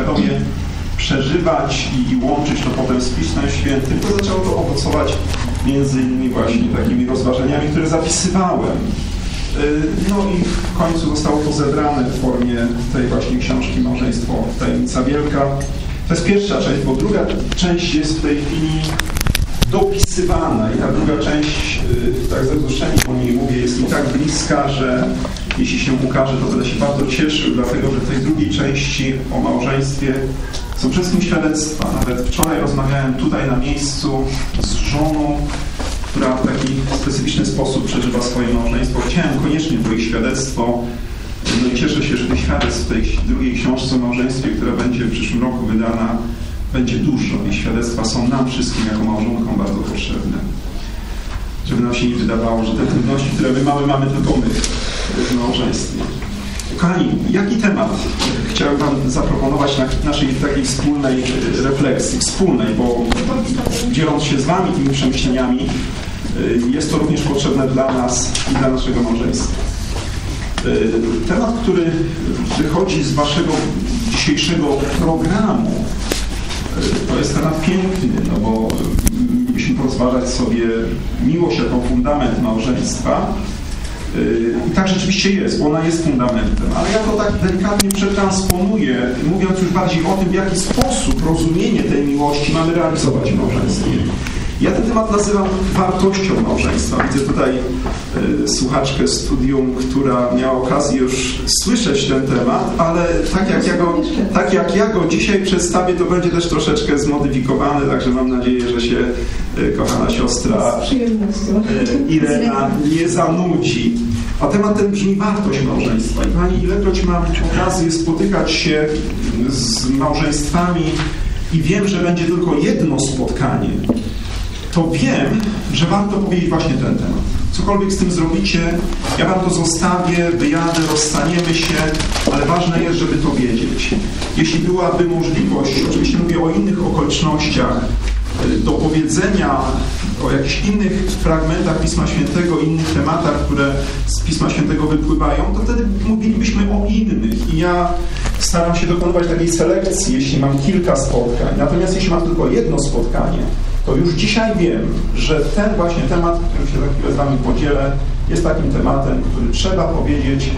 świadomie przeżywać i łączyć to potem z Pismem Świętym, to zaczęło to owocować między innymi właśnie takimi rozważaniami, które zapisywałem. No i w końcu zostało to zebrane w formie tej właśnie książki Małżeństwo Tajemnica Wielka. To jest pierwsza część, bo druga część jest w tej chwili dopisywana i ta druga część, tak ze wzruszeniem o niej mówię, jest mi tak bliska, że jeśli się ukaże, to będę się bardzo cieszył, dlatego że w tej drugiej części o małżeństwie są przede wszystkim świadectwa. Nawet wczoraj rozmawiałem tutaj na miejscu z żoną, która w taki specyficzny sposób przeżywa swoje małżeństwo. Chciałem koniecznie to ich świadectwo. No i cieszę się, że tych świadectw w tej drugiej książce o małżeństwie, która będzie w przyszłym roku wydana, będzie dużo i świadectwa są nam wszystkim jako małżonkom bardzo potrzebne. Żeby nam się nie wydawało, że te trudności, które my mamy tylko my w małżeństwie. Kochani, jaki temat chciałem Wam zaproponować na naszej takiej wspólnej refleksji, bo dzieląc się z Wami tymi przemyśleniami, jest to również potrzebne dla nas i dla naszego małżeństwa. Temat, który wychodzi z Waszego dzisiejszego programu, to jest temat piękny, no bo mielibyśmy porozważać sobie miłość jako fundament małżeństwa. I tak rzeczywiście jest, bo ona jest fundamentem, ale ja to tak delikatnie przetransponuję, mówiąc już bardziej o tym, w jaki sposób rozumienie tej miłości mamy realizować w małżeństwie. Ja ten temat nazywam wartością małżeństwa. Widzę tutaj słuchaczkę studium, która miała okazję już słyszeć ten temat, ale tak jak ja go dzisiaj przedstawię, to będzie też troszeczkę zmodyfikowany, także mam nadzieję, że się kochana siostra Irena nie zanudzi. A temat ten brzmi wartość małżeństwa. I Pani, ilekroć mam okazję spotykać się z małżeństwami i wiem, że będzie tylko jedno spotkanie, to wiem, że warto powiedzieć właśnie ten temat. Cokolwiek z tym zrobicie, ja Wam to zostawię, wyjadę, rozstaniemy się, ale ważne jest, żeby to wiedzieć. Jeśli byłaby możliwość, oczywiście mówię o innych okolicznościach, do powiedzenia o jakichś innych fragmentach Pisma Świętego, innych tematach, które z Pisma Świętego wypływają, to wtedy mówilibyśmy o innych. I ja staram się dokonywać takiej selekcji, jeśli mam kilka spotkań. Natomiast jeśli mam tylko jedno spotkanie, to już dzisiaj wiem, że ten właśnie temat, którym się za chwilę z Wami podzielę, jest takim tematem, który trzeba powiedzieć,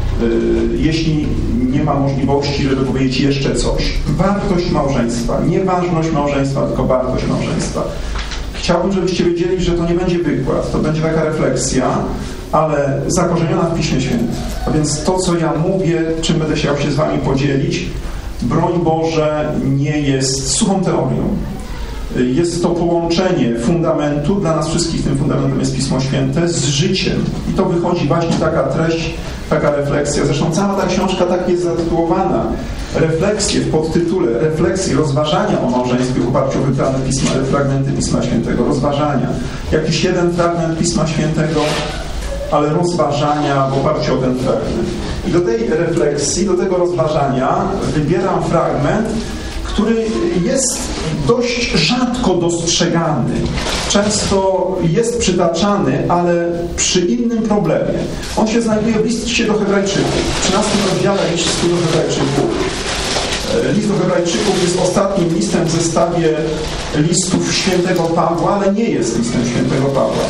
jeśli nie ma możliwości, żeby powiedzieć jeszcze coś. Wartość małżeństwa. Nie ważność małżeństwa, tylko wartość małżeństwa. Chciałbym, żebyście wiedzieli, że to nie będzie wykład, to będzie taka refleksja, ale zakorzeniona w Piśmie Świętym. A więc to, co ja mówię, czym będę chciał się z Wami podzielić, broń Boże, nie jest suchą teorią. Jest to połączenie fundamentu, dla nas wszystkich tym fundamentem jest Pismo Święte, z życiem. I to wychodzi właśnie taka treść, taka refleksja. Zresztą cała ta książka tak jest zatytułowana. Refleksje w podtytule, refleksje, rozważania o małżeństwie w oparciu o wybrane fragmenty Pisma Świętego, rozważania. Jakiś jeden fragment Pisma Świętego, ale rozważania w oparciu o ten fragment. I do tej refleksji, do tego rozważania wybieram fragment, który jest dość rzadko dostrzegany. Często jest przytaczany, ale przy innym problemie. On się znajduje w liście do Hebrajczyków. W 13 rozdziale listu do Hebrajczyków. List do Hebrajczyków jest ostatnim listem w zestawie listów świętego Pawła, ale nie jest listem świętego Pawła.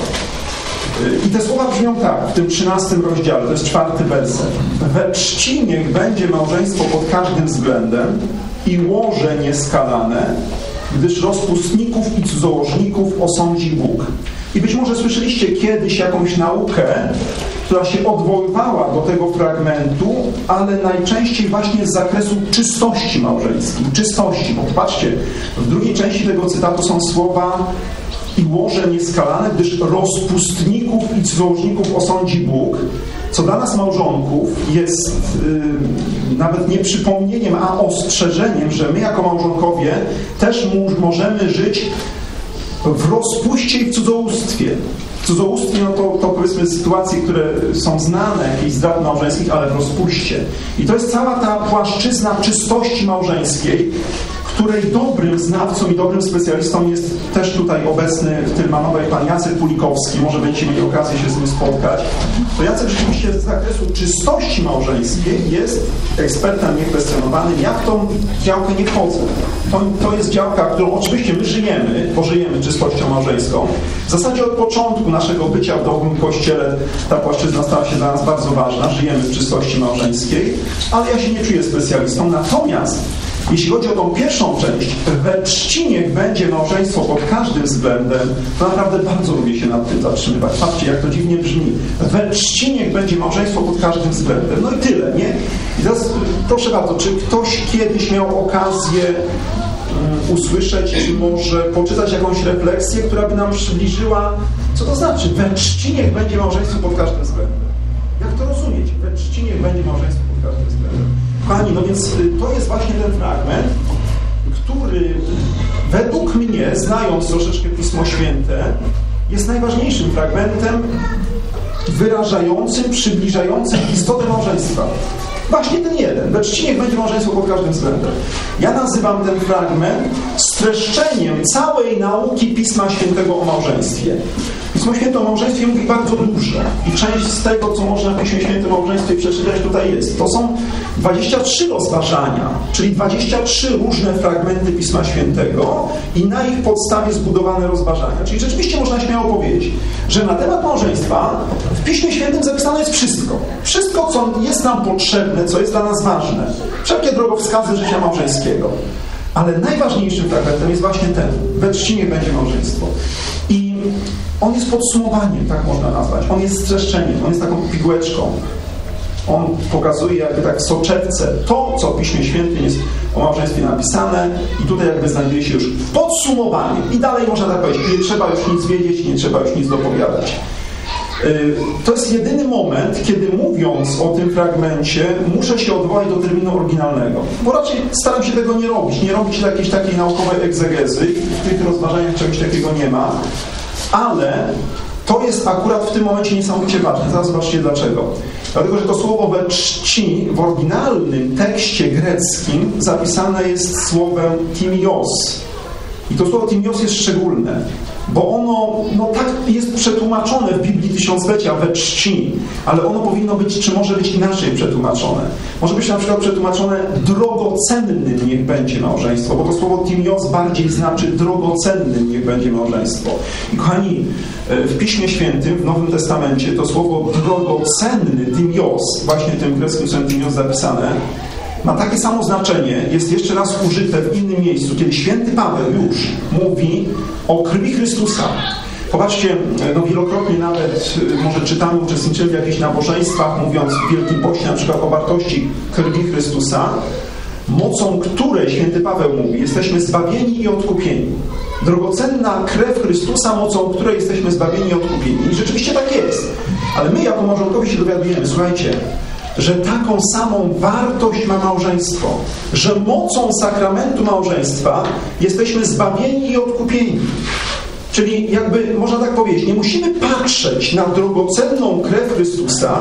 I te słowa brzmią tak, w tym 13 rozdziale, to jest 4 werset. We czci niech będzie małżeństwo pod każdym względem i łoże nieskalane, gdyż rozpustników i cudzołożników osądzi Bóg. I być może słyszeliście kiedyś jakąś naukę, która się odwoływała do tego fragmentu, ale najczęściej właśnie z zakresu czystości małżeńskiej. Czystości, bo patrzcie, w drugiej części tego cytatu są słowa i łoże nieskalane, gdyż rozpustników i cudzołożników osądzi Bóg, co dla nas małżonków jest nawet nie przypomnieniem, a ostrzeżeniem, że my jako małżonkowie też możemy żyć w rozpuście i w cudzołóstwie. W cudzołóstwie, no to powiedzmy sytuacje, które są znane, jakichś zdrad małżeńskich, ale w rozpuście. I to jest cała ta płaszczyzna czystości małżeńskiej, której dobrym znawcą i dobrym specjalistą jest też tutaj obecny w Tylmanowej pan Jacek Pulikowski, może będziecie mieli okazję się z nim spotkać. To Jacek rzeczywiście z zakresu czystości małżeńskiej jest ekspertem niekwestionowanym. Ja w tą działkę nie wchodzę. To jest działka, którą oczywiście my żyjemy, bo żyjemy czystością małżeńską. W zasadzie od początku naszego bycia w dobrym Kościele ta płaszczyzna stała się dla nas bardzo ważna. Żyjemy w czystości małżeńskiej, ale ja się nie czuję specjalistą. Natomiast jeśli chodzi o tą pierwszą część, we czci niech będzie małżeństwo pod każdym względem, to naprawdę bardzo lubię się nad tym zatrzymywać. Patrzcie, jak to dziwnie brzmi. We czci niech będzie małżeństwo pod każdym względem. No i tyle, nie? I teraz proszę bardzo, czy ktoś kiedyś miał okazję usłyszeć, czy może poczytać jakąś refleksję, która by nam przybliżyła, co to znaczy? We czci niech będzie małżeństwo pod każdym względem. Jak to rozumieć? We czci niech będzie małżeństwo pod każdym względem. Kochani, no więc to jest właśnie ten fragment, który według mnie, znając troszeczkę Pismo Święte, jest najważniejszym fragmentem wyrażającym, przybliżającym istotę małżeństwa. Właśnie ten jeden. We czci niech będzie małżeństwo pod każdym względem. Ja nazywam ten fragment streszczeniem całej nauki Pisma Świętego o małżeństwie. Pismo Święte o małżeństwie mówi bardzo dużo. I część z tego, co można w Piśmie Świętym o małżeństwie przeczytać, tutaj jest. To są 23 rozważania, czyli 23 różne fragmenty Pisma Świętego i na ich podstawie zbudowane rozważania. Czyli rzeczywiście można śmiało powiedzieć, że na temat małżeństwa w Piśmie Świętym zapisane jest wszystko. Wszystko, co jest nam potrzebne, co jest dla nas ważne. Wszelkie drogowskazy życia małżeńskiego. Ale najważniejszym fragmentem jest właśnie ten. We czci niech będzie małżeństwo. I on jest podsumowaniem, tak można nazwać. On jest streszczeniem, on jest taką pigułeczką. On pokazuje jakby tak w soczewce to, co w Piśmie Świętym jest o małżeństwie napisane i tutaj jakby znajduje się już podsumowanie. I dalej można tak powiedzieć, nie trzeba już nic wiedzieć, nie trzeba już nic dopowiadać. To jest jedyny moment, kiedy mówiąc o tym fragmencie, muszę się odwołać do terminu oryginalnego. Bo raczej staram się tego nie robić jakiejś takiej naukowej egzegezy. W tych rozważaniach czegoś takiego nie ma. Ale to jest akurat w tym momencie niesamowicie ważne. Zaraz zobaczcie dlaczego. Dlatego, że to słowo we czci w oryginalnym tekście greckim zapisane jest słowem timios. I to słowo timios jest szczególne, bo ono tak jest przetłumaczone w Biblii Tysiąclecia we czci, ale ono powinno być, czy może być inaczej przetłumaczone. Może być na przykład przetłumaczone drogocennym niech będzie małżeństwo, bo to słowo timios bardziej znaczy drogocennym niech będzie małżeństwo. I kochani, w Piśmie Świętym, w Nowym Testamencie to słowo drogocenny, timios, właśnie tym greckim słowem timios zapisane, ma takie samo znaczenie, jest jeszcze raz użyte w innym miejscu, kiedy święty Paweł już mówi o krwi Chrystusa. Popatrzcie, wielokrotnie nawet może czytamy, uczestniczymy w jakichś nabożeństwach, mówiąc w Wielkim Poście na przykład o wartości krwi Chrystusa, mocą której święty Paweł mówi, jesteśmy zbawieni i odkupieni. Drogocenna krew Chrystusa, mocą której jesteśmy zbawieni i odkupieni. I rzeczywiście tak jest. Ale my jako małżonkowie się dowiadujemy, słuchajcie, że taką samą wartość ma małżeństwo, że mocą sakramentu małżeństwa jesteśmy zbawieni i odkupieni. Czyli jakby, można tak powiedzieć, nie musimy patrzeć na drogocenną krew Chrystusa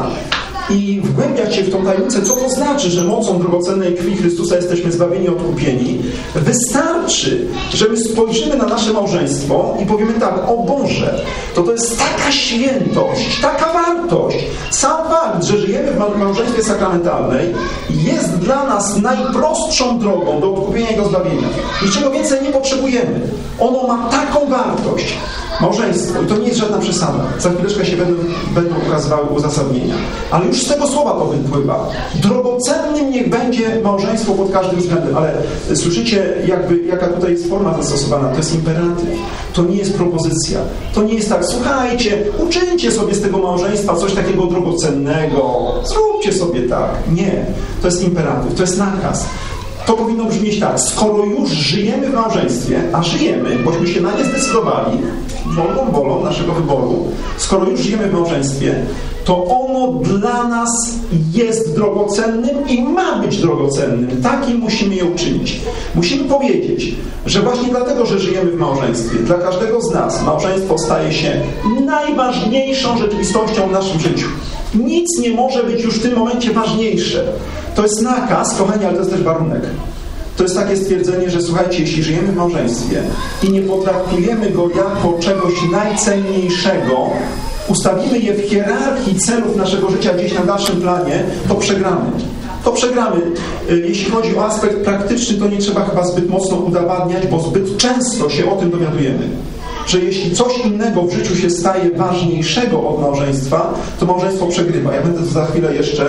i wgłębiać się w tą tajemnicę, co to znaczy, że mocą drogocennej krwi Chrystusa jesteśmy zbawieni i odkupieni. Wystarczy, że my spojrzymy na nasze małżeństwo i powiemy tak, o Boże, to jest taka świętość, taka wartość. Sam fakt, że żyjemy w małżeństwie sakramentalnej jest dla nas najprostszą drogą do odkupienia i do zbawienia. Niczego więcej nie potrzebujemy. Ono ma taką wartość. Małżeństwo. I to nie jest żadna przesada. Za chwileczkę się będą ukazywały uzasadnienia. Ale już z tego słowa to wypływa. Drogocennym niech będzie małżeństwo pod każdym względem. Ale słyszycie, jaka tutaj jest forma zastosowana? To jest imperatyw. To nie jest propozycja. To nie jest tak, słuchajcie, uczyńcie sobie z tego małżeństwa coś takiego drogocennego. Zróbcie sobie tak. Nie. To jest imperatyw. To jest nakaz. To powinno brzmieć tak, skoro już żyjemy w małżeństwie, a żyjemy, bośmy się na nie zdecydowali, wolą naszego wyboru, skoro już żyjemy w małżeństwie, to ono dla nas jest drogocennym i ma być drogocennym. Takim musimy je uczynić. Musimy powiedzieć, że właśnie dlatego, że żyjemy w małżeństwie, dla każdego z nas małżeństwo staje się najważniejszą rzeczywistością w naszym życiu. Nic nie może być już w tym momencie ważniejsze. To jest nakaz, kochani, ale to jest też warunek. To jest takie stwierdzenie, że słuchajcie, jeśli żyjemy w małżeństwie i nie potraktujemy go jako czegoś najcenniejszego, ustawimy je w hierarchii celów naszego życia gdzieś na dalszym planie, to przegramy. To przegramy. Jeśli chodzi o aspekt praktyczny, to nie trzeba chyba zbyt mocno udowadniać, bo zbyt często się o tym dowiadujemy. Że jeśli coś innego w życiu się staje ważniejszego od małżeństwa, to małżeństwo przegrywa. Ja będę to za chwilę jeszcze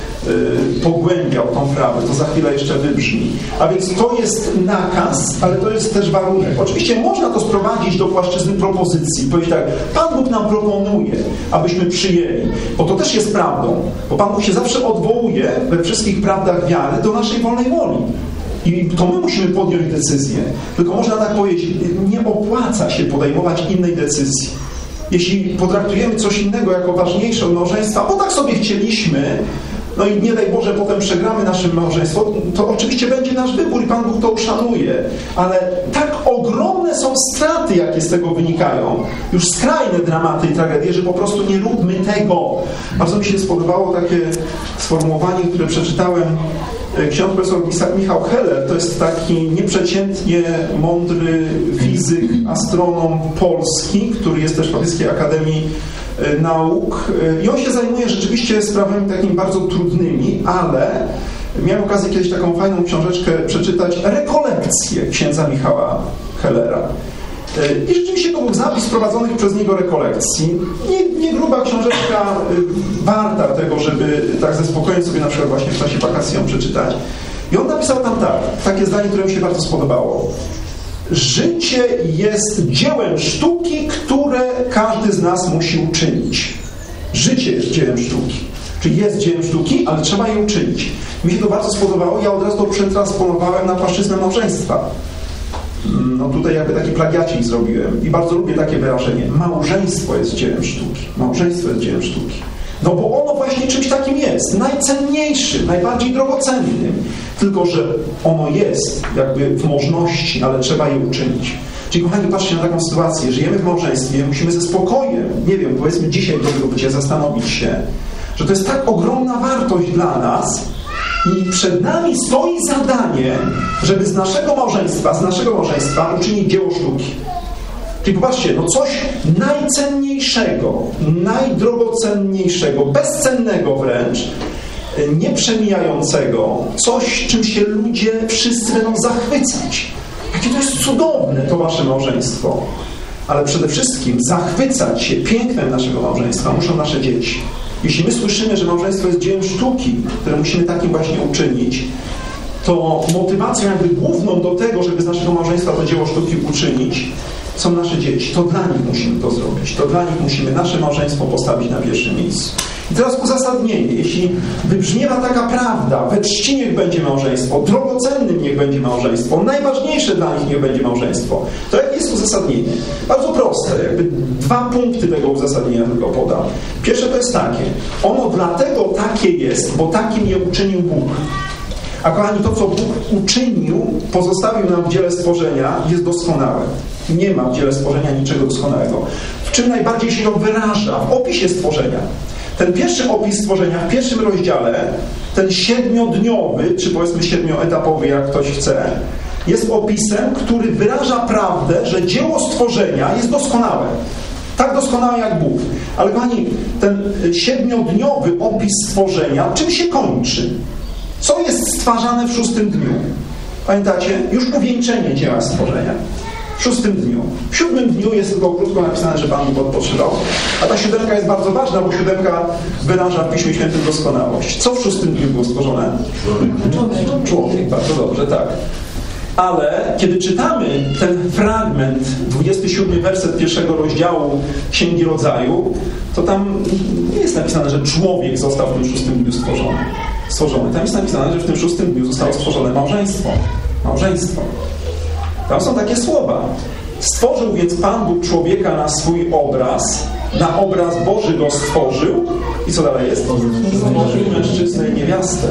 pogłębiał tą prawdę, to za chwilę jeszcze wybrzmi. A więc to jest nakaz, ale to jest też warunek. Oczywiście można to sprowadzić do płaszczyzny propozycji. Powiedzieć tak, Pan Bóg nam proponuje, abyśmy przyjęli. Bo to też jest prawdą. Bo Pan Bóg się zawsze odwołuje we wszystkich prawdach wiary do naszej wolnej woli. I to my musimy podjąć decyzję. Tylko można tak powiedzieć, nie opłaca się podejmować innej decyzji. Jeśli potraktujemy coś innego jako ważniejsze od małżeństwa, bo tak sobie chcieliśmy, no i nie daj Boże, potem przegramy nasze małżeństwo, to oczywiście będzie nasz wybór i Pan Bóg to uszanuje. Ale tak ogromne są straty, jakie z tego wynikają, już skrajne dramaty i tragedie, że po prostu nie róbmy tego. Bardzo mi się spodobało takie sformułowanie, które przeczytałem. Ksiądz profesor Michał Heller to jest taki nieprzeciętnie mądry fizyk, astronom polski, który jest też w Polskiej Akademii Nauk. I on się zajmuje rzeczywiście sprawami takimi bardzo trudnymi, ale miałem okazję kiedyś taką fajną książeczkę przeczytać, Rekolekcje księdza Michała Hellera. I rzeczywiście to był zapis prowadzonych przez niego rekolekcji. Nie gruba książeczka, warta tego, żeby tak ze spokojem sobie na przykład właśnie w czasie wakacji ją przeczytać. I on napisał tam takie zdanie, które mi się bardzo spodobało. Życie jest dziełem sztuki, które każdy z nas musi uczynić. Życie jest dziełem sztuki. Czyli jest dziełem sztuki, ale trzeba je uczynić. Mi się to bardzo spodobało, ja od razu to przetransponowałem na płaszczyznę małżeństwa. No tutaj jakby taki plagiacik zrobiłem i bardzo lubię takie wyrażenie. Małżeństwo jest dziełem sztuki. Małżeństwo jest dziełem sztuki. No bo ono właśnie czymś takim jest. Najcenniejszym, najbardziej drogocennym. Tylko że ono jest jakby w możności, ale trzeba je uczynić. Czyli kochani, patrzcie na taką sytuację. Żyjemy w małżeństwie, musimy ze spokojem, nie wiem, powiedzmy dzisiaj do bycia, zastanowić się, że to jest tak ogromna wartość dla nas, i przed nami stoi zadanie, żeby z naszego małżeństwa uczynić dzieło sztuki. Czyli popatrzcie, no coś najcenniejszego, najdrogocenniejszego, bezcennego wręcz, nieprzemijającego, coś, czym się ludzie wszyscy będą zachwycać. Jakie to jest cudowne to wasze małżeństwo. Ale przede wszystkim zachwycać się pięknem naszego małżeństwa muszą nasze dzieci. Jeśli my słyszymy, że małżeństwo jest dziełem sztuki, które musimy takim właśnie uczynić, to motywacją jakby główną do tego, żeby z naszego małżeństwa to dzieło sztuki uczynić, są nasze dzieci. To dla nich musimy to zrobić. To dla nich musimy nasze małżeństwo postawić na pierwszym miejscu. I teraz uzasadnienie. Jeśli wybrzmiewa taka prawda, we czci niech będzie małżeństwo, drogocennym niech będzie małżeństwo, najważniejsze dla nich niech będzie małżeństwo, to jakie jest uzasadnienie? Bardzo proste. Jakby 2 punkty tego uzasadnienia tylko podam. Pierwsze to jest takie. Ono dlatego takie jest, bo takim je uczynił Bóg. A kochani, to co Bóg uczynił, pozostawił nam w dziele stworzenia, jest doskonałe. Nie ma w dziele stworzenia niczego doskonałego. W czym najbardziej się to wyraża? W opisie stworzenia. Ten pierwszy opis stworzenia w pierwszym rozdziale, ten 7-dniowy, czy powiedzmy 7-etapowy, jak ktoś chce, jest opisem, który wyraża prawdę, że dzieło stworzenia jest doskonałe. Tak doskonałe jak Bóg. Ale kochani, ten 7-dniowy opis stworzenia czym się kończy? Co jest stwarzane w 6. dniu? Pamiętacie? Już uwieńczenie dzieła stworzenia. W 6. dniu. W 7. dniu jest tylko krótko napisane, że Pan Bóg odpoczywał. A ta 7 jest bardzo ważna, bo 7 wyraża w Piśmie Świętym doskonałość. Co w 6. dniu było stworzone? Człowiek. Bardzo dobrze, tak. Ale kiedy czytamy ten fragment, 27 werset 1 rozdziału Księgi Rodzaju, to tam nie jest napisane, że człowiek został w tym 6. dniu stworzony. Tam jest napisane, że w tym 6. dniu zostało stworzone małżeństwo. Małżeństwo. Tam są takie słowa. Stworzył więc Pan Bóg człowieka na swój obraz, na obraz Boży go stworzył. I co dalej jest? Stworzył mężczyznę i niewiastę.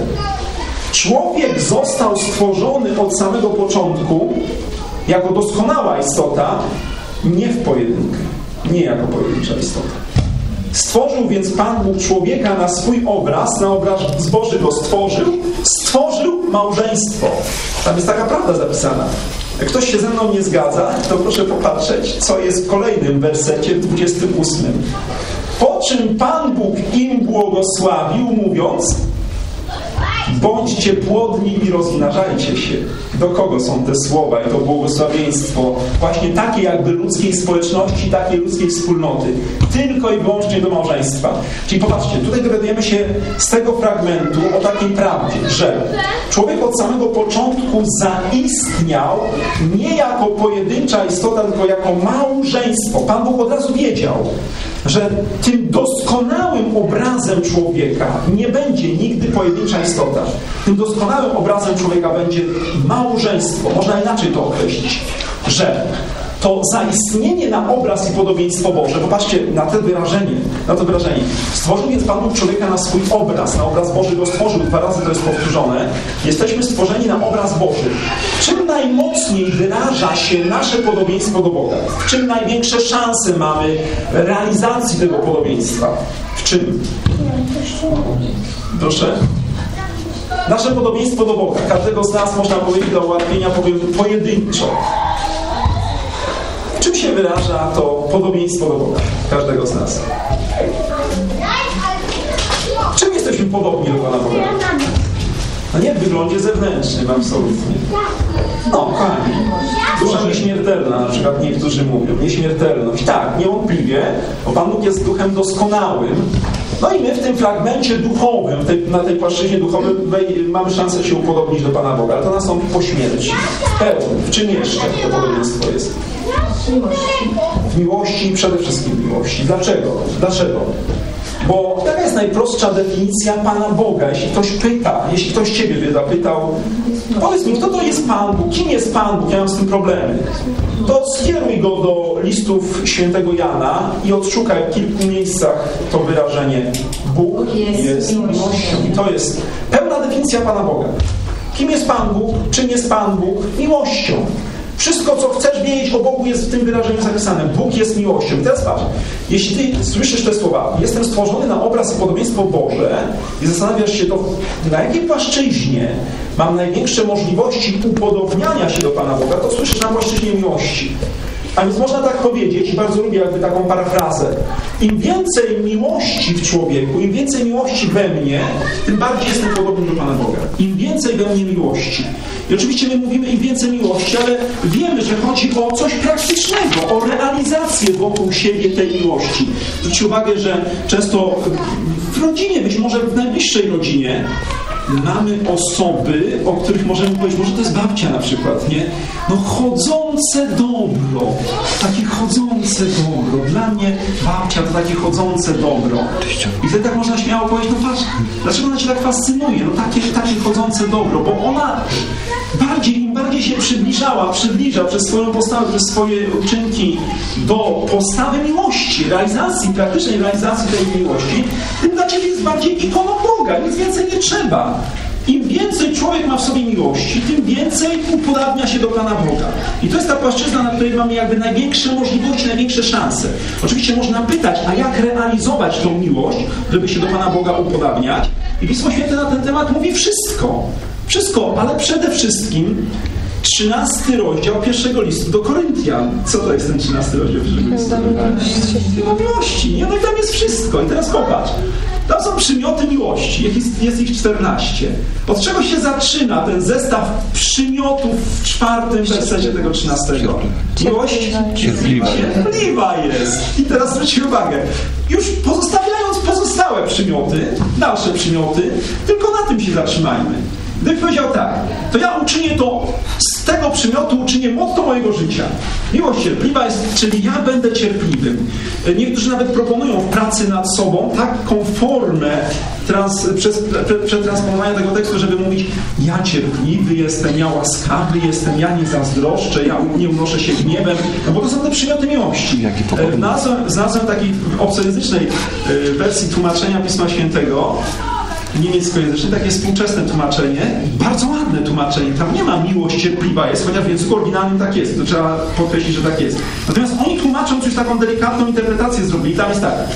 Człowiek został stworzony od samego początku jako doskonała istota, nie w pojedynkę, nie jako pojedyncza istota. Stworzył więc Pan Bóg człowieka na swój obraz, na obraz Boży go stworzył małżeństwo. Tam jest taka prawda zapisana. Jak ktoś się ze mną nie zgadza, to proszę popatrzeć, co jest w kolejnym wersecie, w 28. Po czym Pan Bóg im błogosławił, mówiąc: bądźcie płodni i rozmnażajcie się. Do kogo są te słowa i to błogosławieństwo? Właśnie takie jakby ludzkiej społeczności, takiej ludzkiej wspólnoty. Tylko i wyłącznie do małżeństwa. Czyli popatrzcie, tutaj dowiadujemy się z tego fragmentu o takiej prawdzie, że człowiek od samego początku zaistniał nie jako pojedyncza istota, tylko jako małżeństwo. Pan Bóg od razu wiedział, że tym doskonałym obrazem człowieka nie będzie nigdy pojedyncza istota. Tym doskonałym obrazem człowieka będzie małżeństwo. Można inaczej to określić, że to zaistnienie na obraz i podobieństwo Boże, popatrzcie na to wyrażenie. Stworzył więc Pan Bóg człowieka na swój obraz, na obraz Boży go stworzył, 2 razy to jest powtórzone. Jesteśmy stworzeni na obraz Boży. Czym najmocniej wyraża się nasze podobieństwo do Boga? W czym największe szanse mamy realizacji tego podobieństwa? W czym? Proszę? Nasze podobieństwo do Boga. Każdego z nas, można powiedzieć, do ułatwienia powiem pojedynczo. Czym się wyraża to podobieństwo do Boga? Każdego z nas. Czym jesteśmy podobni do Pana Boga? No nie w wyglądzie zewnętrznym, absolutnie. No, kochani. Dusza nieśmiertelna, na przykład niektórzy mówią. Nieśmiertelność. Tak, niewątpliwie, bo Pan Bóg jest duchem doskonałym. No i my w tym fragmencie duchowym, na tej płaszczyźnie duchowej mamy szansę się upodobnić do Pana Boga, ale to nastąpi po śmierci. W pełni. W czym jeszcze to podobieństwo jest? W miłości i przede wszystkim w miłości. Dlaczego? Bo taka jest najprostsza definicja Pana Boga. Jeśli ktoś pyta, jeśli ktoś Ciebie zapytał, powiedz mi, kto to jest Pan Bóg? Kim jest Pan Bóg? Ja mam z tym problemy. To skieruj go do listów świętego Jana i odszukaj w kilku miejscach to wyrażenie Bóg jest miłością. I to jest pełna definicja Pana Boga. Kim jest Pan Bóg? Czym jest Pan Bóg? Miłością. Wszystko, co chcesz wiedzieć o Bogu, jest w tym wyrażeniu zapisane. Bóg jest miłością. I teraz patrz, jeśli Ty słyszysz te słowa, jestem stworzony na obraz i podobieństwo Boże i zastanawiasz się, to na jakiej płaszczyźnie mam największe możliwości upodobniania się do Pana Boga, to słyszysz na płaszczyźnie miłości. A więc można tak powiedzieć, i bardzo lubię jakby taką parafrazę, im więcej miłości w człowieku, im więcej miłości we mnie, tym bardziej jestem podobny do Pana Boga. Im więcej we mnie miłości. I oczywiście my mówimy im więcej miłości, ale wiemy, że chodzi o coś praktycznego, o realizację wokół siebie tej miłości. Zwróćcie uwagę, że często w rodzinie, być może w najbliższej rodzinie, mamy osoby, o których możemy powiedzieć, może to jest babcia na przykład, nie? No chodzące dobro. Takie chodzące dobro. Dla mnie babcia to takie chodzące dobro. I wtedy tak można śmiało powiedzieć, no patrz, dlaczego ona Cię tak fascynuje? No takie chodzące dobro, bo ona im bardziej się przybliża przez swoją postawę, przez swoje uczynki do postawy miłości, praktycznej realizacji tej miłości, tym dla Ciebie jest bardziej ikoną Boga, nic więcej nie trzeba. Im więcej człowiek ma w sobie miłości, tym więcej upodabnia się do Pana Boga. I to jest ta płaszczyzna, na której mamy jakby największe możliwości, największe szanse. Oczywiście można pytać, a jak realizować tą miłość, żeby się do Pana Boga upodabniać? I Pismo Święte na ten temat mówi wszystko. Wszystko, ale przede wszystkim 13 rozdział 1 listu do Koryntian. Co to jest ten 13 rozdział 1 listu? Do miłości. Nie? No i tam jest wszystko. I teraz popatrz. Tam są przymioty miłości. Jest ich 14. Od czego się zaczyna ten zestaw przymiotów w 4 wersecie tego 13? Miłość cierpliwa jest. I teraz zwróćcie uwagę. Już pozostawiając pozostałe przymioty, dalsze przymioty, tylko na tym się zatrzymajmy. Gdyby powiedział tak, to ja uczynię to, z tego przymiotu uczynię motto mojego życia. Miłość cierpliwa jest, czyli ja będę cierpliwym. Niektórzy nawet proponują w pracy nad sobą taką formę przetransponowania tego tekstu, żeby mówić, ja cierpliwy jestem, ja łaskawy jestem, ja nie zazdroszczę, ja nie unoszę się gniewem, no bo to są te przymioty miłości. Znalazłem takiej obcojęzycznej wersji tłumaczenia Pisma Świętego, niemieckojęzyczne, takie współczesne tłumaczenie, bardzo ładne tłumaczenie, tam nie ma miłość cierpliwa jest, chociaż w języku oryginalnym tak jest, to trzeba podkreślić, że tak jest. Natomiast oni tłumacząc już taką delikatną interpretację zrobili, tam jest tak,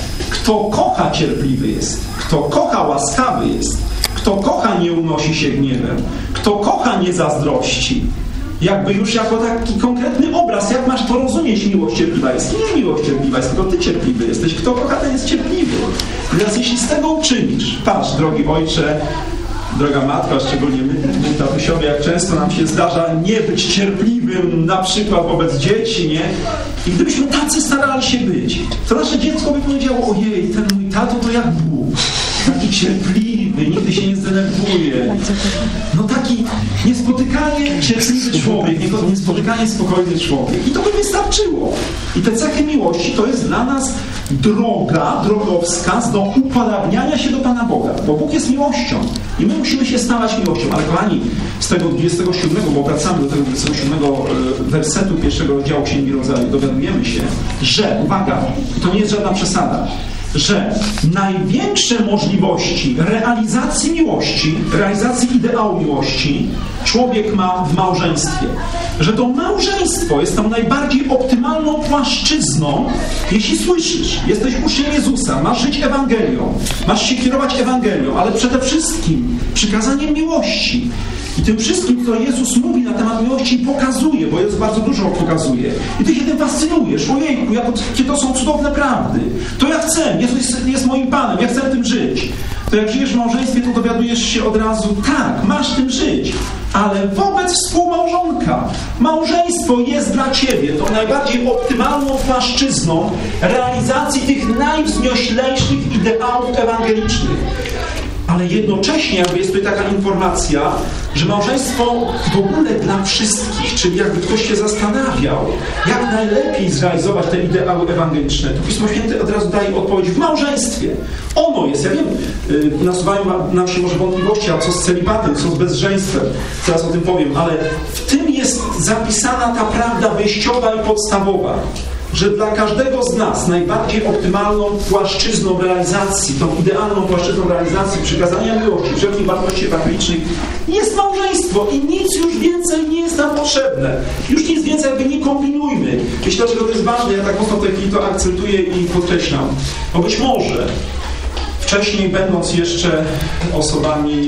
Kto kocha, cierpliwy jest. Kto kocha, łaskawy jest. Kto kocha, nie unosi się gniewem. Kto kocha, nie zazdrości. Jakby już jako taki konkretny obraz, jak masz to rozumieć, miłość cierpliwa jest. Nie miłość cierpliwa jest, tylko ty cierpliwy jesteś. Kto kocha, ten jest cierpliwy. Więc jeśli z tego uczynisz, patrz, drogi ojcze, droga matka, szczególnie my tatusiowie, jak często nam się zdarza nie być cierpliwym, na przykład wobec dzieci, nie? I gdybyśmy tacy starali się być, to nasze dziecko by powiedziało, ojej, ten mój tato to jak Bóg. Taki cierpliwy, nigdy się nie zdenerwuje. No taki niespotykanie cierpliwy człowiek, niespotykanie spokojny człowiek. I to by wystarczyło. I te cechy miłości to jest dla nas droga, drogowskaz do upodabniania się do Pana Boga. Bo Bóg jest miłością. I my musimy się stawać miłością. Ale kochani, z tego 27, bo wracamy do tego 27 wersetu pierwszego rozdziału Księgi Rodzaju, dowiadujemy się, że, uwaga, to nie jest żadna przesada, że największe możliwości realizacji miłości, realizacji ideału miłości człowiek ma w małżeństwie. Że to małżeństwo jest tam najbardziej optymalną płaszczyzną, jeśli słyszysz, jesteś uczniem Jezusa, masz żyć Ewangelią, masz się kierować Ewangelią, ale przede wszystkim przykazaniem miłości. I tym wszystkim, co Jezus mówi na temat miłości, pokazuje, bo Jezus bardzo dużo pokazuje. I ty się tym fascynujesz. Ojejku, jakie to są cudowne prawdy. To ja chcę. Jezus jest moim Panem. Ja chcę tym żyć. To jak żyjesz w małżeństwie, to dowiadujesz się od razu, tak, masz tym żyć. Ale wobec współmałżonka małżeństwo jest dla ciebie tą najbardziej optymalną płaszczyzną realizacji tych najwznioślejszych ideałów ewangelicznych. Ale jednocześnie jakby jest tutaj taka informacja, że małżeństwo w ogóle dla wszystkich, czyli jakby ktoś się zastanawiał, jak najlepiej zrealizować te ideały ewangeliczne, to Pismo Święte od razu daje odpowiedź w małżeństwie. Ono jest, ja wiem, nasuwają nam się może wątpliwości, a co z celibatem, co z bezżeństwem, zaraz o tym powiem, ale w tym jest zapisana ta prawda wyjściowa i podstawowa, że dla każdego z nas najbardziej optymalną płaszczyzną realizacji, tą idealną płaszczyzną realizacji przykazania miłości, wszelkich wartości ewangelicznych jest małżeństwo i nic już więcej nie jest nam potrzebne. Już nic więcej jakby nie kombinujmy. Wiecie, dlaczego to jest ważne? Ja tak mocno to akcentuję i podkreślam. Bo być może wcześniej, będąc jeszcze osobami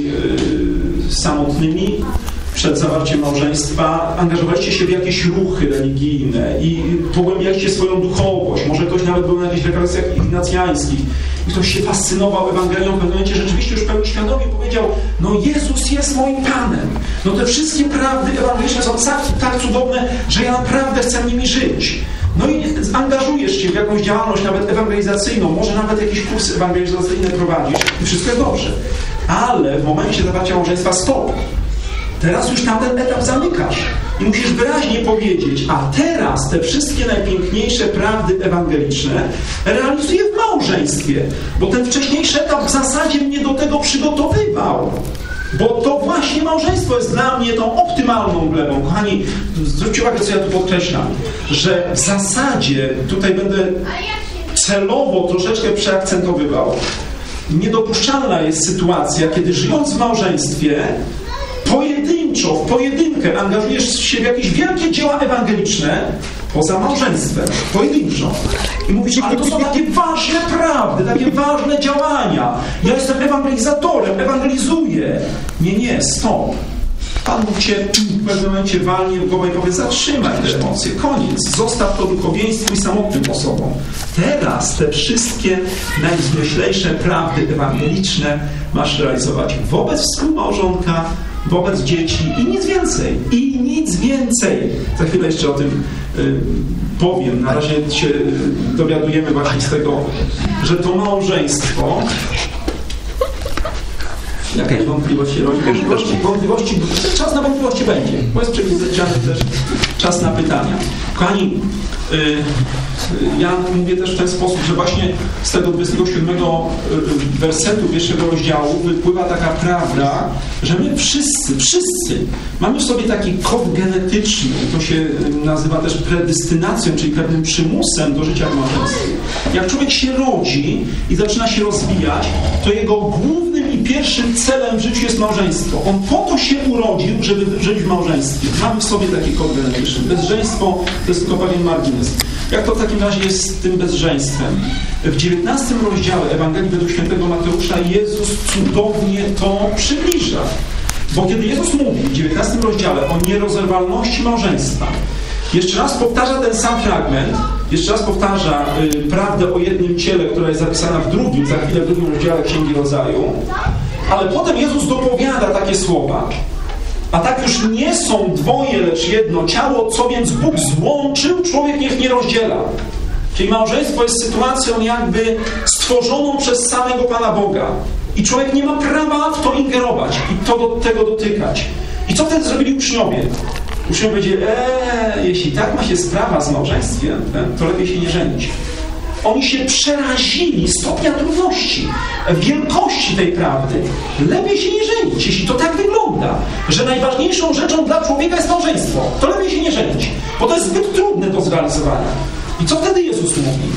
samotnymi, przed zawarciem małżeństwa angażowaliście się w jakieś ruchy religijne i pogłębialiście swoją duchowość. Może ktoś nawet był na jakichś rekolekcjach ignacjańskich i ktoś się fascynował Ewangelią, w pewnym momencie rzeczywiście już pełni świadomie powiedział, no Jezus jest moim Panem. No te wszystkie prawdy ewangeliczne są tak cudowne, że ja naprawdę chcę nimi żyć. No i angażujesz się w jakąś działalność nawet ewangelizacyjną, może nawet jakieś kursy ewangelizacyjne prowadzisz i wszystko jest dobrze. Ale w momencie zawarcia małżeństwa stop. Teraz już tamten etap zamykasz i musisz wyraźnie powiedzieć, a teraz te wszystkie najpiękniejsze prawdy ewangeliczne realizuję w małżeństwie, bo ten wcześniejszy etap w zasadzie mnie do tego przygotowywał. Bo to właśnie małżeństwo jest dla mnie tą optymalną glebą. Kochani, zwróćcie uwagę, co ja tu podkreślam, że w zasadzie, tutaj będę celowo troszeczkę przeakcentowywał, niedopuszczalna jest sytuacja, kiedy żyjąc w małżeństwie pojedynczo, w pojedynkę angażujesz się w jakieś wielkie dzieła ewangeliczne poza małżeństwem, pojedynczo. I mówisz, ale to są takie ważne prawdy, takie ważne działania. Ja jestem ewangelizatorem, ewangelizuję. Nie, stop. Pan Bóg cię w pewnym momencie walnie w głowę i powie, zatrzymaj te emocje, koniec, zostaw to duchowieństwu i samotnym osobom. Teraz te wszystkie najwznioślejsze prawdy ewangeliczne masz realizować wobec współmałżonka, wobec dzieci i nic więcej. I nic więcej. Za chwilę jeszcze o tym powiem. Na razie się dowiadujemy właśnie z tego, że to małżeństwo... Jakieś wątpliwości rodzi? Wątpliwości, czas na wątpliwości będzie, bo jest przewidziany też czas na pytania. Kochani, ja mówię też w ten sposób, że właśnie z tego 27 wersetu pierwszego rozdziału wypływa taka prawda, że my wszyscy mamy w sobie taki kod genetyczny, to się nazywa też predestynacją, czyli pewnym przymusem do życia w małżeństwie. Jak człowiek się rodzi i zaczyna się rozwijać, to jego głównym i pierwszym celem w życiu jest małżeństwo. On po to się urodził, żeby żyć w małżeństwie. Mamy w sobie taki kod genetyczny. Bezżeństwo to jest tylko pewien margines. Jak to w takim razie jest z tym bezżeństwem? W 19 rozdziale Ewangelii według świętego Mateusza Jezus cudownie to przybliża. Bo kiedy Jezus mówi w 19 rozdziale o nierozerwalności małżeństwa, jeszcze raz powtarza ten sam fragment, jeszcze raz powtarza prawdę o jednym ciele, która jest zapisana w drugim, za chwilę w drugim rozdziale Księgi Rodzaju, ale potem Jezus dopowiada takie słowa. A tak już nie są dwoje, lecz jedno ciało, co więc Bóg złączył, człowiek niech nie rozdziela. Czyli małżeństwo jest sytuacją jakby stworzoną przez samego Pana Boga. I człowiek nie ma prawa w to ingerować i tego dotykać. I co wtedy zrobili uczniowie? Uczniowie powiedzieli, jeśli tak ma się sprawa z małżeństwem, to lepiej się nie żenić. Oni się przerazili stopnia trudności, wielkości tej prawdy. Lepiej się nie żenić, jeśli to tak wygląda, że najważniejszą rzeczą dla człowieka jest małżeństwo. To lepiej się nie żenić, bo to jest zbyt trudne do zrealizowania. I co wtedy Jezus mówi?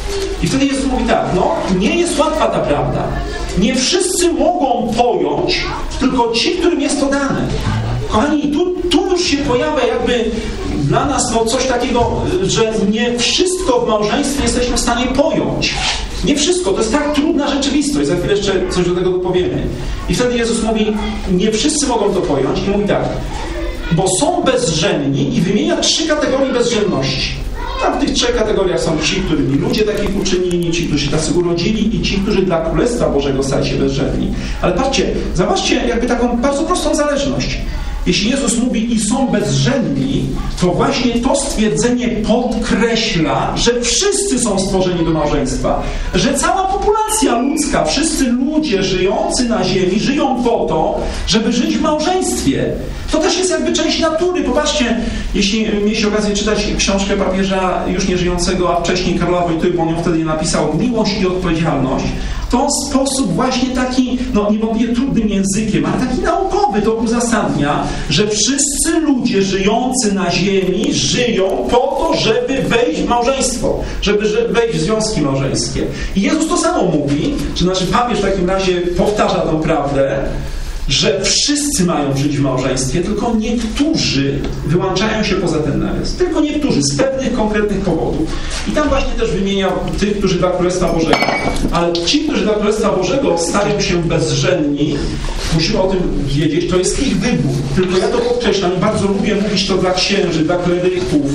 I wtedy Jezus mówi tak, nie jest łatwa ta prawda. Nie wszyscy mogą pojąć, tylko ci, którym jest to dane. Kochani, tu już się pojawia jakby dla nas coś takiego, że nie wszystko w małżeństwie jesteśmy w stanie pojąć. Nie wszystko, to jest tak trudna rzeczywistość. Za chwilę jeszcze coś do tego powiemy. I wtedy Jezus mówi, nie wszyscy mogą to pojąć i mówi tak, bo są bezżenni i wymienia 3 kategorie bezżenności. Tam w tych 3 kategoriach są ci, którymi ludzie takich uczynili, ci, którzy się tacy urodzili i ci, którzy dla Królestwa Bożego stali się bezżenni. Ale patrzcie, zobaczcie jakby taką bardzo prostą zależność. Jeśli Jezus mówi i są bezżenni, to właśnie to stwierdzenie podkreśla, że wszyscy są stworzeni do małżeństwa, że cała populacja ludzka, wszyscy ludzie żyjący na ziemi żyją po to, żeby żyć w małżeństwie. To też jest jakby część natury. Popatrzcie, jeśli mieliście okazję czytać książkę papieża już nieżyjącego, a wcześniej Karola Wojtyły, bo on ją wtedy napisał, Miłość i odpowiedzialność, to sposób właśnie taki, niewątpliwie trudnym językiem, ale taki naukowy to uzasadnia, że wszyscy ludzie żyjący na ziemi żyją po to, żeby wejść w małżeństwo, żeby wejść w związki małżeńskie. I Jezus to samo mówi, że nasz papież w takim razie powtarza tę prawdę, że wszyscy mają żyć w małżeństwie, tylko niektórzy wyłączają się poza ten nawias. Tylko niektórzy, z pewnych konkretnych powodów. I tam właśnie też wymienia tych, którzy dla Królestwa Bożego. Ale ci, którzy dla Królestwa Bożego stają się bezżenni, musimy o tym wiedzieć, to jest ich wybór. Tylko ja to podkreślam i bardzo lubię mówić to dla księży, dla kleryków,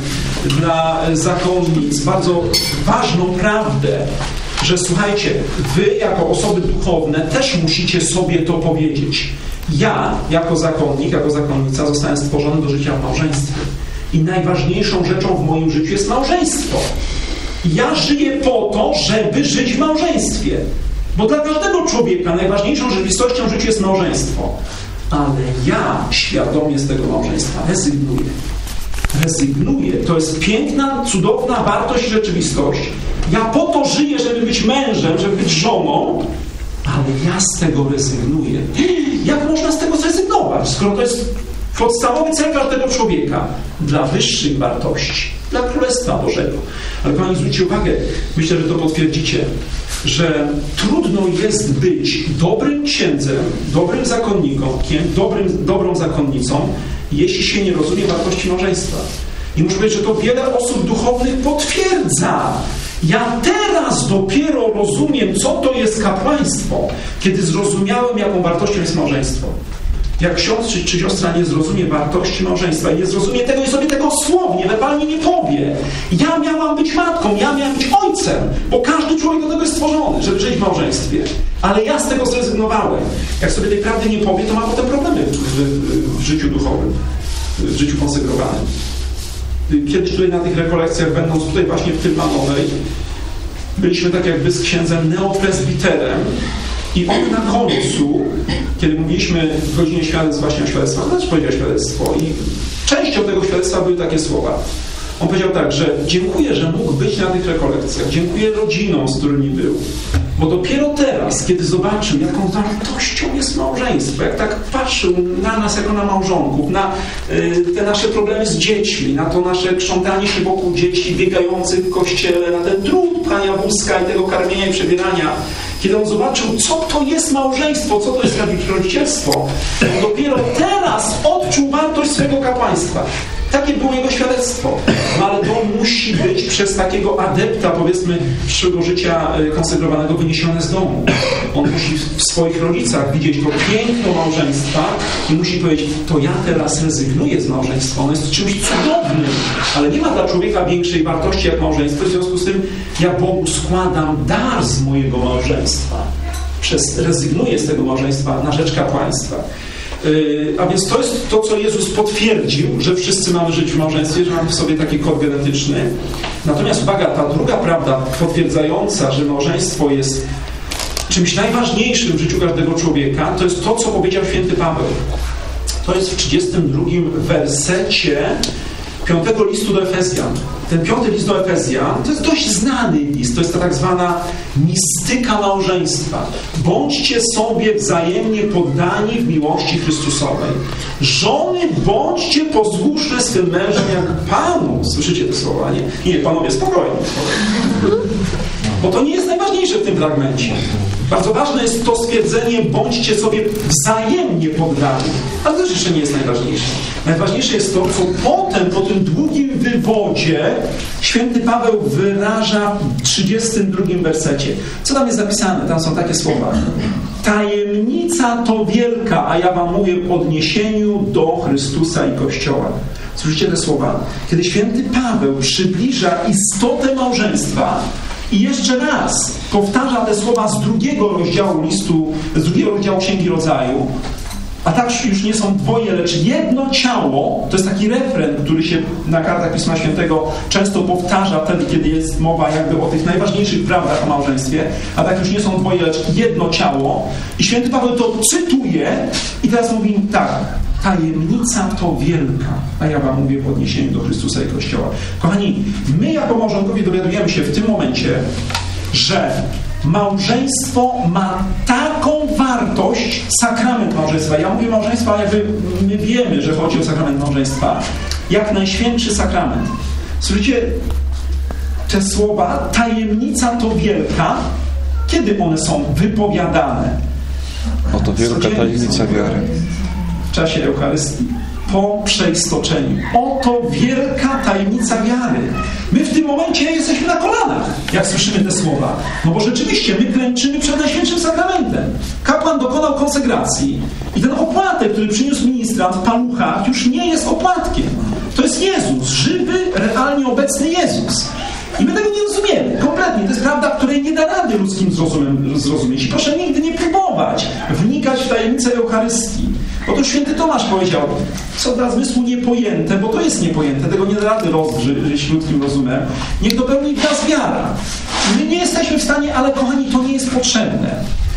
dla zakonnic. Bardzo ważną prawdę, że słuchajcie, wy jako osoby duchowne też musicie sobie to powiedzieć. Ja, jako zakonnik, jako zakonnica zostałem stworzony do życia w małżeństwie. I najważniejszą rzeczą w moim życiu jest małżeństwo. Ja żyję po to, żeby żyć w małżeństwie. Bo dla każdego człowieka najważniejszą rzeczywistością w życiu jest małżeństwo. Ale ja świadomie z tego małżeństwa rezygnuję. To jest piękna, cudowna wartość i rzeczywistość. Ja po to żyję, żeby być mężem, żeby być żoną, ale ja z tego rezygnuję. Jak można z tego zrezygnować, skoro to jest podstawowy cel każdego człowieka? Dla wyższych wartości, dla Królestwa Bożego. Ale Pani, zwróćcie uwagę, myślę, że to potwierdzicie, że trudno jest być dobrym księdzem, dobrym zakonnikiem, dobrą zakonnicą, jeśli się nie rozumie wartości małżeństwa. I muszę powiedzieć, że to wiele osób duchownych potwierdza. Ja teraz dopiero rozumiem, co to jest kapłaństwo, kiedy zrozumiałem, jaką wartością jest małżeństwo. Jak ksiądz czy siostra nie zrozumie wartości małżeństwa i nie zrozumie tego i sobie tego słownie, werbalnie nie powie. Ja miałam być matką, ja miałam być ojcem, bo każdy człowiek do tego jest stworzony, żeby żyć w małżeństwie. Ale ja z tego zrezygnowałem. Jak sobie tej prawdy nie powie, to ma potem problemy w życiu duchowym, w życiu konsegrowanym. Kiedyś tutaj na tych rekolekcjach, będąc tutaj właśnie w Tylmanowej, byliśmy tak jakby z księdzem neopresbiterem i on na końcu, kiedy mówiliśmy w godzinie świadectw właśnie o świadectwach, też powiedział świadectwo i częścią tego świadectwa były takie słowa. On powiedział tak, że dziękuję, że mógł być na tych rekolekcjach, dziękuję rodzinom, z którymi był, bo dopiero teraz, kiedy zobaczył, jaką wartością jest małżeństwo, jak tak patrzył na nas jako na małżonków, na te nasze problemy z dziećmi, na to nasze krzątanie się wokół dzieci biegających w kościele, na ten trud pchania wózka i tego karmienia i przebierania. Kiedy on zobaczył, co to jest małżeństwo, co to jest rodzicielstwo, on dopiero teraz odczuł wartość swojego kapłaństwa. Takie było jego świadectwo. No ale to musi być przez takiego adepta, powiedzmy, przyszłego życia konsegrowanego wyniesione z domu. On musi w swoich rodzicach widzieć to piękno małżeństwa i musi powiedzieć, to ja teraz rezygnuję z małżeństwa. Ono jest czymś cudownym, ale nie ma dla człowieka większej wartości jak małżeństwo. W związku z tym ja Bogu składam dar z mojego małżeństwa. Rezygnuję z tego małżeństwa na rzecz kapłaństwa. A więc to jest to, co Jezus potwierdził, że wszyscy mamy żyć w małżeństwie, że mamy w sobie taki kod genetyczny. Natomiast uwaga, ta druga prawda potwierdzająca, że małżeństwo jest czymś najważniejszym w życiu każdego człowieka, to jest to, co powiedział święty Paweł. To jest w 32 wersecie 5 listu do Efezjan. Ten 5 list do Efezjan to jest dość znany list, to jest ta tak zwana mistyka małżeństwa. Bądźcie sobie wzajemnie poddani w miłości Chrystusowej. Żony, bądźcie posłuszne swym mężom jak Panu. Słyszycie te słowa, nie? Nie, panowie, spokojnie. Bo to nie jest najważniejsze w tym fragmencie. Bardzo ważne jest to stwierdzenie, bądźcie sobie wzajemnie poddani. Ale to też jeszcze nie jest najważniejsze. Najważniejsze jest to, co potem, po tym długim wywodzie, święty Paweł wyraża w 32 wersecie. Co tam jest zapisane? Tam są takie słowa. Tajemnica to wielka, a ja wam mówię w odniesieniu do Chrystusa i Kościoła. Słyszycie te słowa? Kiedy święty Paweł przybliża istotę małżeństwa, i jeszcze raz powtarza te słowa z drugiego rozdziału Księgi Rodzaju, a tak już nie są dwoje, lecz jedno ciało. To jest taki refren, który się na kartach Pisma Świętego często powtarza wtedy, kiedy jest mowa jakby o tych najważniejszych prawdach o małżeństwie, a tak już nie są dwoje, lecz jedno ciało. I święty Paweł to cytuje i teraz mówi tak. Tajemnica to wielka, a ja wam mówię w odniesieniu do Chrystusa i Kościoła. Kochani, my jako małżonkowie dowiadujemy się w tym momencie, że małżeństwo ma taką wartość, sakrament małżeństwa. Ja mówię małżeństwa, ale jakby my wiemy, że chodzi o sakrament małżeństwa, jak najświętszy sakrament. Słyszycie te słowa, tajemnica to wielka, kiedy one są wypowiadane? Oto wielka tajemnica wiary. W czasie Eucharystii, po przeistoczeniu. Oto wielka tajemnica wiary. My w tym momencie jesteśmy na kolanach, jak słyszymy te słowa. No bo rzeczywiście my klęczymy przed Najświętszym Sakramentem. Kapłan dokonał konsegracji i ten opłatek, który przyniósł ministrant, palucha, już nie jest opłatkiem. To jest Jezus, żywy, realnie obecny Jezus. I my tego nie rozumiemy. Kompletnie. To jest prawda, której nie da rady ludzkim zrozumieć. I proszę nigdy nie próbować wnikać w tajemnicę Eucharystii. Bo to święty Tomasz powiedział, co dla zmysłu niepojęte, bo to jest niepojęte, tego nie da rady rozgryźć ludzkim rozumem. Niech dopełni w nas wiara. My nie jesteśmy w stanie, ale kochani, to nie jest potrzebne.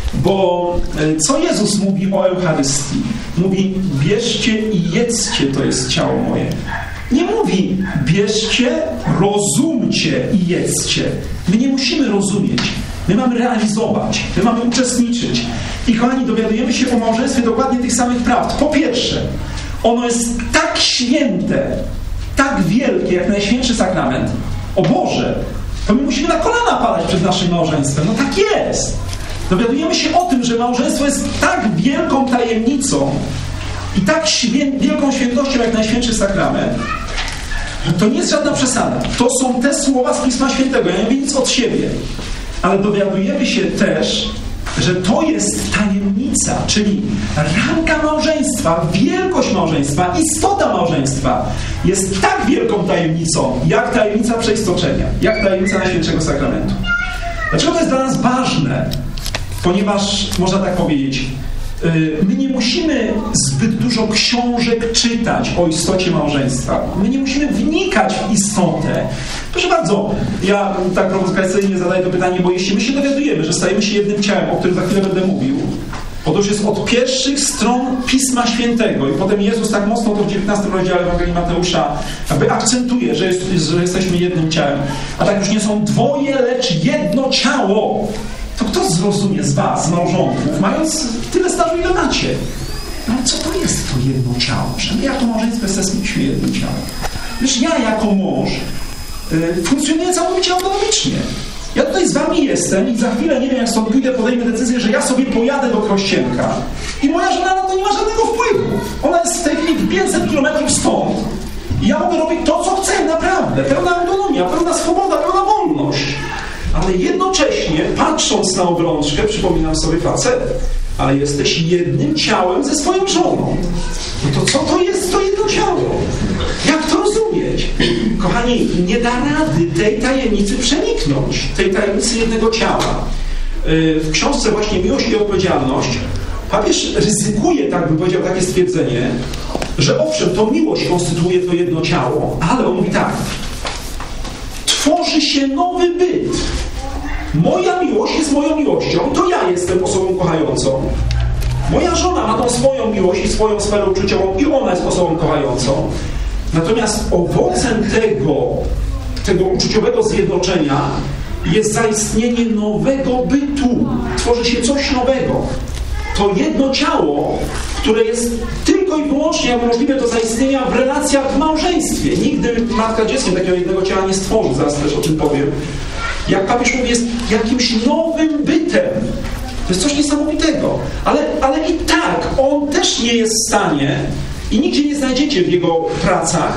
Bo co Jezus mówi o Eucharystii? Mówi, bierzcie i jedzcie, to jest ciało moje. Nie mówi, bierzcie, rozumcie i jedzcie. My nie musimy rozumieć. My mamy realizować. My mamy uczestniczyć. I kochani, dowiadujemy się o małżeństwie dokładnie tych samych prawd. Po pierwsze, ono jest tak święte, tak wielkie, jak Najświętszy Sakrament. O Boże, to my musimy na kolana padać przed naszym małżeństwem. No tak jest. Dowiadujemy się o tym, że małżeństwo jest tak wielką tajemnicą i tak wielką świętością, jak Najświętszy Sakrament. To nie jest żadna przesada. To są te słowa z Pisma Świętego. Ja nie mówię nic od siebie. Ale dowiadujemy się też, że to jest tajemnica, czyli ranga małżeństwa, wielkość małżeństwa, istota małżeństwa jest tak wielką tajemnicą, jak tajemnica przeistoczenia, jak tajemnica Najświętszego Sakramentu. Dlaczego to jest dla nas ważne? Ponieważ, można tak powiedzieć, my nie musimy zbyt dużo książek czytać o istocie małżeństwa. My nie musimy wnikać w istotę. Proszę bardzo, ja tak prowokacyjnie zadaję to pytanie, bo jeśli my się dowiadujemy, że stajemy się jednym ciałem, o którym za chwilę będę mówił, bo to już jest od pierwszych stron Pisma Świętego i potem Jezus tak mocno to w 19 rozdziale Ewangelii Mateusza jakby akcentuje, że jesteśmy jednym ciałem. A tak już nie są dwoje, lecz jedno ciało. To kto zrozumie z was, z małżonków, mając tyle stażu, ile macie? No co to jest to jedno ciało? Że my jako małżeństwo jesteśmy jednym ciałem. Wiesz, ja jako mąż funkcjonuję całkowicie autonomicznie. Ja tutaj z wami jestem i za chwilę, nie wiem jak stąd pójdę, podejmę decyzję, że ja sobie pojadę do Krościenka i moja żona na to nie ma żadnego wpływu. Ona jest w tej chwili 500 km stąd i ja mogę robić to, co chcę, naprawdę. Pełna autonomia, pełna swoboda, pełna wolność. Ale jednocześnie, patrząc na obrączkę, przypominam sobie facet, ale jesteś jednym ciałem ze swoją żoną. No to co to jest to jedno ciało? Jak to rozumieć? Kochani, nie da rady tej tajemnicy przeniknąć, tej tajemnicy jednego ciała. W książce właśnie Miłość i Odpowiedzialność papież ryzykuje, tak bym powiedział, takie stwierdzenie, że owszem, to miłość konstytuuje to jedno ciało, ale on mówi tak, tworzy się nowy byt. Moja miłość jest moją miłością, to ja jestem osobą kochającą. Moja żona ma tą swoją miłość i swoją sferę uczuciową i ona jest osobą kochającą. Natomiast owocem tego uczuciowego zjednoczenia jest zaistnienie nowego bytu. Tworzy się coś nowego. To jedno ciało, które jest tylko i wyłącznie możliwe do zaistnienia w relacjach w małżeństwie. Nigdy matka dzieckiem takiego jednego ciała nie stworzy, zaraz też o tym powiem. Jak papież mówi, jest jakimś nowym bytem. To jest coś niesamowitego. Ale i tak on też nie jest w stanie i nigdzie nie znajdziecie w jego pracach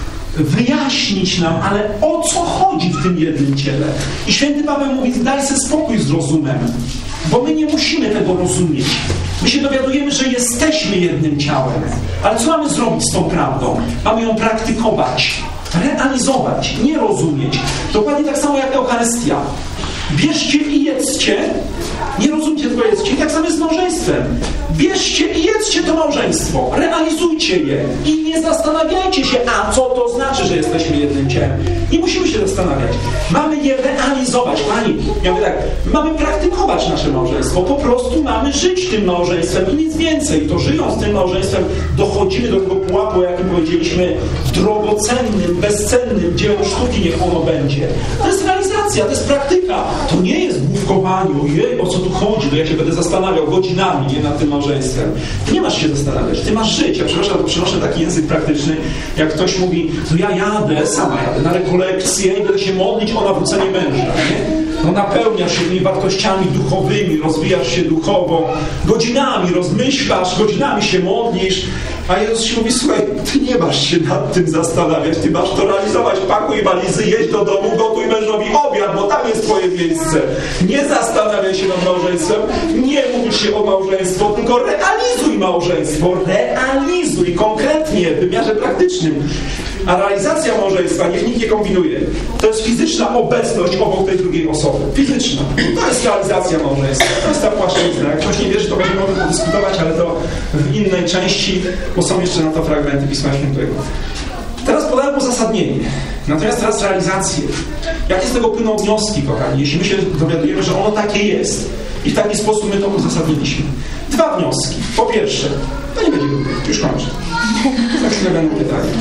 wyjaśnić nam, ale o co chodzi w tym jednym ciele. I święty Paweł mówi, daj sobie spokój z rozumem, bo my nie musimy tego rozumieć. My się dowiadujemy, że jesteśmy jednym ciałem. Ale co mamy zrobić z tą prawdą? Mamy ją praktykować, realizować, nie rozumieć. Dokładnie tak samo jak Eucharystia. Bierzcie i jedzcie, nie rozumiecie, tylko jedzcie. I tak samo jest z małżeństwem. Bierzcie i jedzcie to małżeństwo, realizujcie je i nie zastanawiajcie się, a co to znaczy, że jesteśmy jednym ciałem. Nie musimy się zastanawiać. Mamy je realizować. Pani, ja mówię tak, mamy praktykować nasze małżeństwo. Po prostu mamy żyć tym małżeństwem i nic więcej. To żyjąc tym małżeństwem dochodzimy do tego pułapu, o jakim powiedzieliśmy, drogocennym, bezcennym dziełem sztuki, niech ono będzie. To jest realizacja, to jest praktyka. To nie jest główkowanie, ojej, o co tu chodzi, no ja się będę zastanawiał godzinami nad tym małżeństwem. Ty nie masz się zastanawiać, ty masz żyć. Ja przynoszę taki język praktyczny, jak ktoś mówi, no ja jadę, sama jadę na rekolekcję i będę się modlić o nawrócenie męża, nie? No napełniasz się tymi wartościami duchowymi, rozwijasz się duchowo, godzinami rozmyślasz, godzinami się modlisz, a Jezus ci mówi, słuchaj, ty nie masz się nad tym zastanawiać, ty masz to realizować, pakuj walizy, jedź do domu, gotuj mężowi obiad, bo tam jest twoje miejsce. Nie zastanawiaj się nad małżeństwem, nie módl się o małżeństwo, tylko realizuj małżeństwo, realizuj konkretnie, w wymiarze praktycznym. A realizacja małżeństwa, niech nikt nie kombinuje, to jest fizyczna obecność obok tej drugiej osoby. Fizyczna. To jest realizacja małżeństwa. To jest ta płaszczyzna. Jak ktoś nie wierzy, to będziemy o tym podyskutować, ale to w innej części, bo są jeszcze na to fragmenty Pisma Świętego. Teraz podałem uzasadnienie. Natomiast teraz realizację. Jakie z tego płyną wnioski, kochani? Jeśli my się dowiadujemy, że ono takie jest i w taki sposób my to uzasadniliśmy. Dwa wnioski. Po pierwsze, to nie będzie długo, już kończę. Tak się będą pytania.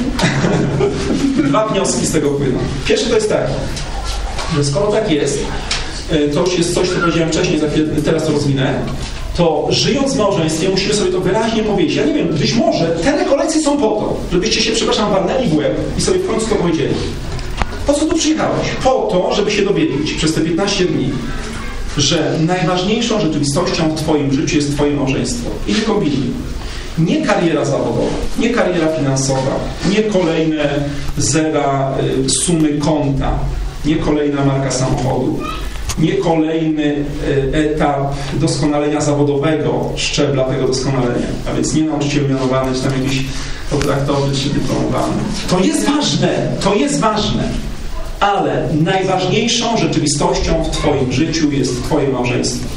Dwa wnioski z tego płyną. Pierwszy to jest tak, że skoro tak jest, to już jest coś, co powiedziałem wcześniej, za chwilę, teraz to rozwinę, to żyjąc w małżeństwie musimy sobie to wyraźnie powiedzieć. Ja nie wiem, być może te rekolekcje są po to, żebyście się, przepraszam, walnęli w łeb i sobie w końcu to powiedzieli. Po co tu przyjechałeś? Po to, żeby się dowiedzieć przez te 15 dni, że najważniejszą rzeczywistością w twoim życiu jest twoje małżeństwo. I nie kombinuj. Nie kariera zawodowa, nie kariera finansowa, nie kolejne zera sumy konta, nie kolejna marka samochodu, nie kolejny etap doskonalenia zawodowego, szczebla tego doskonalenia, a więc nie nauczyciel mianowany, czy tam jakiś kontraktowy, czy dyplomowany. To jest ważne, ale najważniejszą rzeczywistością w twoim życiu jest twoje małżeństwo.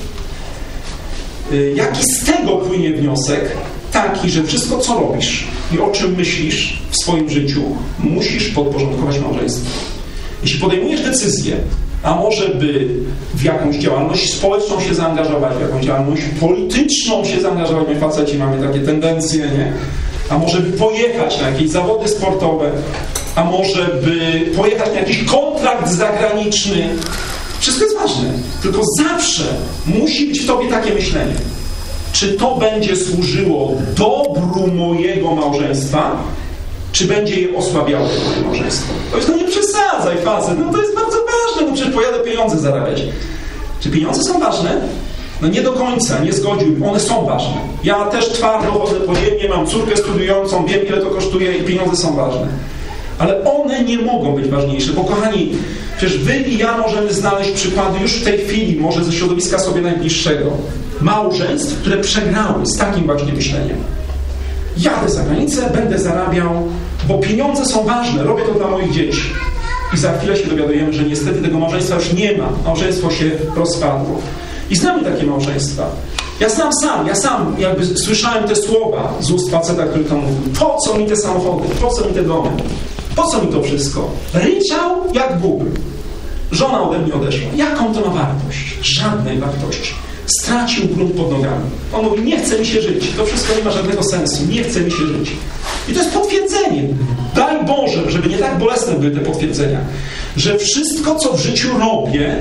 Jaki z tego płynie wniosek? Taki, że wszystko, co robisz i o czym myślisz w swoim życiu, musisz podporządkować małżeństwu. Jeśli podejmujesz decyzję, a może by w jakąś działalność społeczną się zaangażować, w jakąś działalność polityczną się zaangażować, my faceci mamy takie tendencje, nie? A może by pojechać na jakieś zawody sportowe, a może by pojechać na jakiś kontrakt zagraniczny. Wszystko jest ważne, tylko zawsze musi być w tobie takie myślenie. Czy to będzie służyło dobru mojego małżeństwa, czy będzie je osłabiało moje małżeństwo? To jest, no nie przesadzaj, facet, no to jest bardzo ważne, no przecież pojadę pieniądze zarabiać. Czy pieniądze są ważne? No nie do końca, nie zgodziłbym. One są ważne. Ja też twardo chodzę po ziemię, mam córkę studiującą, wiem ile to kosztuje i pieniądze są ważne. Ale one nie mogą być ważniejsze, bo kochani, przecież wy i ja możemy znaleźć przykłady już w tej chwili, może ze środowiska sobie najbliższego, małżeństw, które przegrały z takim właśnie myśleniem. Jadę za granicę, będę zarabiał, bo pieniądze są ważne, robię to dla moich dzieci. I za chwilę się dowiadujemy, że niestety tego małżeństwa już nie ma. Małżeństwo się rozpadło. I znamy takie małżeństwa. Ja sam jakby słyszałem te słowa z ust faceta, który to mówił. Po co mi te samochody? Po co mi te domy? Po co mi to wszystko? Ryczał jak Bóg. Żona ode mnie odeszła. Jaką to ma wartość? Żadnej wartości. Stracił grunt pod nogami. On mówi, nie chce mi się żyć. To wszystko nie ma żadnego sensu. Nie chce mi się żyć. I to jest potwierdzenie. Daj Boże, żeby nie tak bolesne były te potwierdzenia, że wszystko, co w życiu robię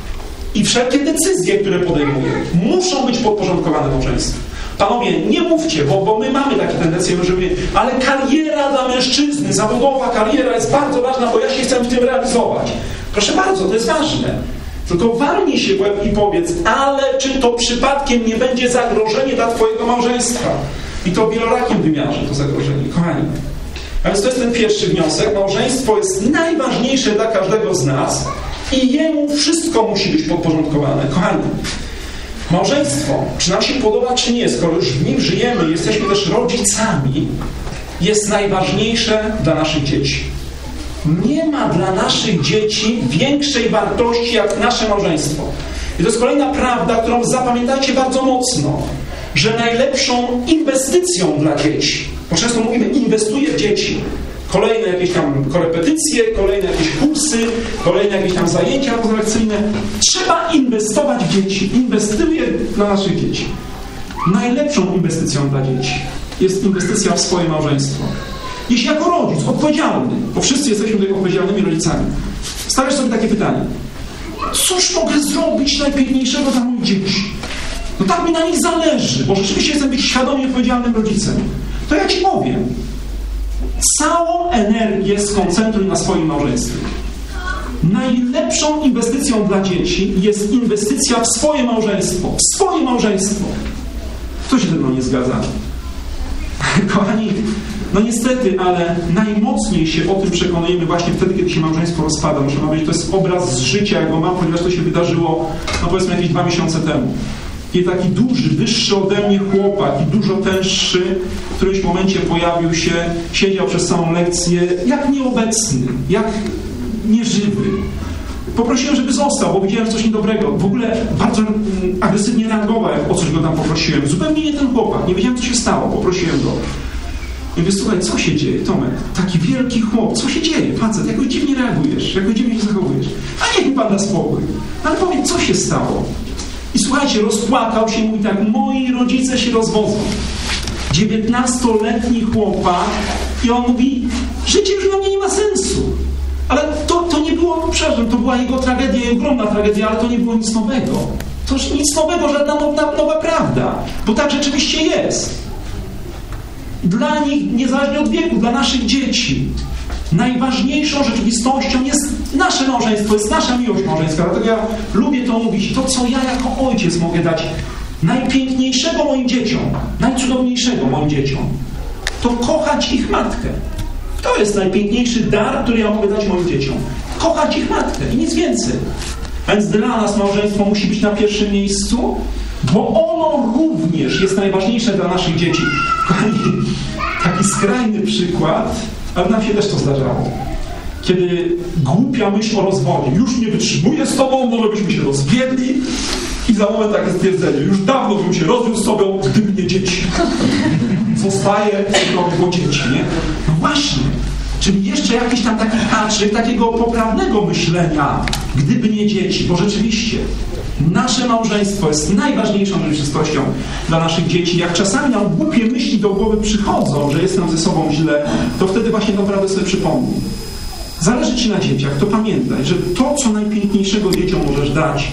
i wszelkie decyzje, które podejmuję, muszą być podporządkowane małżeństwu. Panowie, nie mówcie, bo my mamy takie tendencje, że mówimy, ale kariera dla mężczyzny, zawodowa kariera jest bardzo ważna, bo ja się chcę w tym realizować. Proszę bardzo, to jest ważne. Tylko walnij się w łeb i powiedz, ale czy to przypadkiem nie będzie zagrożenie dla twojego małżeństwa? I to w wielorakim wymiarze to zagrożenie. Kochani, a więc to jest ten pierwszy wniosek. Małżeństwo jest najważniejsze dla każdego z nas i jemu wszystko musi być podporządkowane. Kochani, małżeństwo, czy nam się podoba, czy nie, skoro już w nim żyjemy, jesteśmy też rodzicami, jest najważniejsze dla naszych dzieci. Nie ma dla naszych dzieci większej wartości jak nasze małżeństwo. I to jest kolejna prawda, którą zapamiętajcie bardzo mocno, że najlepszą inwestycją dla dzieci, bo często mówimy, inwestuję w dzieci, kolejne jakieś tam korepetycje, kolejne jakieś kursy, kolejne jakieś tam zajęcia pozalekcyjne. Trzeba inwestować w dzieci. Inwestuję dla naszych dzieci. Najlepszą inwestycją dla dzieci jest inwestycja w swoje małżeństwo. Jeśli jako rodzic odpowiedzialny, bo wszyscy jesteśmy tutaj odpowiedzialnymi rodzicami, stawiasz sobie takie pytanie. Cóż mogę zrobić najpiękniejszego dla moich dzieci? No tak mi na nich zależy, bo rzeczywiście chcę być świadomie odpowiedzialnym rodzicem. To ja ci powiem. Całą energię skoncentruj na swoim małżeństwie. Najlepszą inwestycją dla dzieci jest inwestycja w swoje małżeństwo. W swoje małżeństwo. Kto się ze mną nie zgadza? Kochani, no niestety, ale najmocniej się o tym przekonujemy właśnie wtedy, kiedy się małżeństwo rozpada. Muszę powiedzieć, to jest obraz z życia, jak go mam, ponieważ to się wydarzyło, no powiedzmy, jakieś 2 miesiące temu. I taki duży, wyższy ode mnie chłopak i dużo tęższy w którymś momencie pojawił się, siedział przez całą lekcję jak nieobecny, jak nieżywy. Poprosiłem, żeby został, bo widziałem coś niedobrego. W ogóle bardzo agresywnie reagował, jak o coś go tam poprosiłem. Zupełnie nie ten chłopak. Nie wiedziałem, co się stało. Poprosiłem go. I mówię, słuchaj, co się dzieje, Tomek? Taki wielki chłop, co się dzieje? Facet, jakoś dziwnie reagujesz, jakoś dziwnie się zachowujesz. A niech mi pan da spokój. Ale powiedz, co się stało? I słuchajcie, rozpłakał się i mówi tak, moi rodzice się rozwodzą. 19-letni chłopak i on mówi, życie już dla mnie nie ma sensu. Ale to nie było, przepraszam, to była jego tragedia, ogromna tragedia, ale to nie było nic nowego. To już nic nowego, żadna nowa prawda. Bo tak rzeczywiście jest. Dla nich, niezależnie od wieku, dla naszych dzieci, najważniejszą rzeczywistością jest nasze małżeństwo, jest nasza miłość małżeńska. Dlatego ja lubię to mówić. To, co ja jako ojciec mogę dać najpiękniejszego moim dzieciom, najcudowniejszego moim dzieciom, to kochać ich matkę. To jest najpiękniejszy dar, który ja mogę dać moim dzieciom. Kochać ich matkę i nic więcej. A więc dla nas małżeństwo musi być na pierwszym miejscu, bo ono również jest najważniejsze dla naszych dzieci. Kochani, taki skrajny przykład, ale nam się też to zdarzało. Kiedy głupia myśl o rozwodzie, już nie wytrzymuję z tobą, może byśmy się rozwiedli i za moment takie stwierdzenie, już dawno bym się rozwiódł z tobą, gdyby nie dzieci. Zostaje tylko dzieci, nie? No właśnie. Czyli jeszcze jakiś tam taki haczyk takiego poprawnego myślenia, gdyby nie dzieci, bo rzeczywiście nasze małżeństwo jest najważniejszą rzeczywistością dla naszych dzieci. Jak czasami nam głupie myśli do głowy przychodzą, że jest nam ze sobą źle, to wtedy właśnie naprawdę sobie przypomnij. Zależy ci na dzieciach, to pamiętaj, że to, co najpiękniejszego dzieciom możesz dać,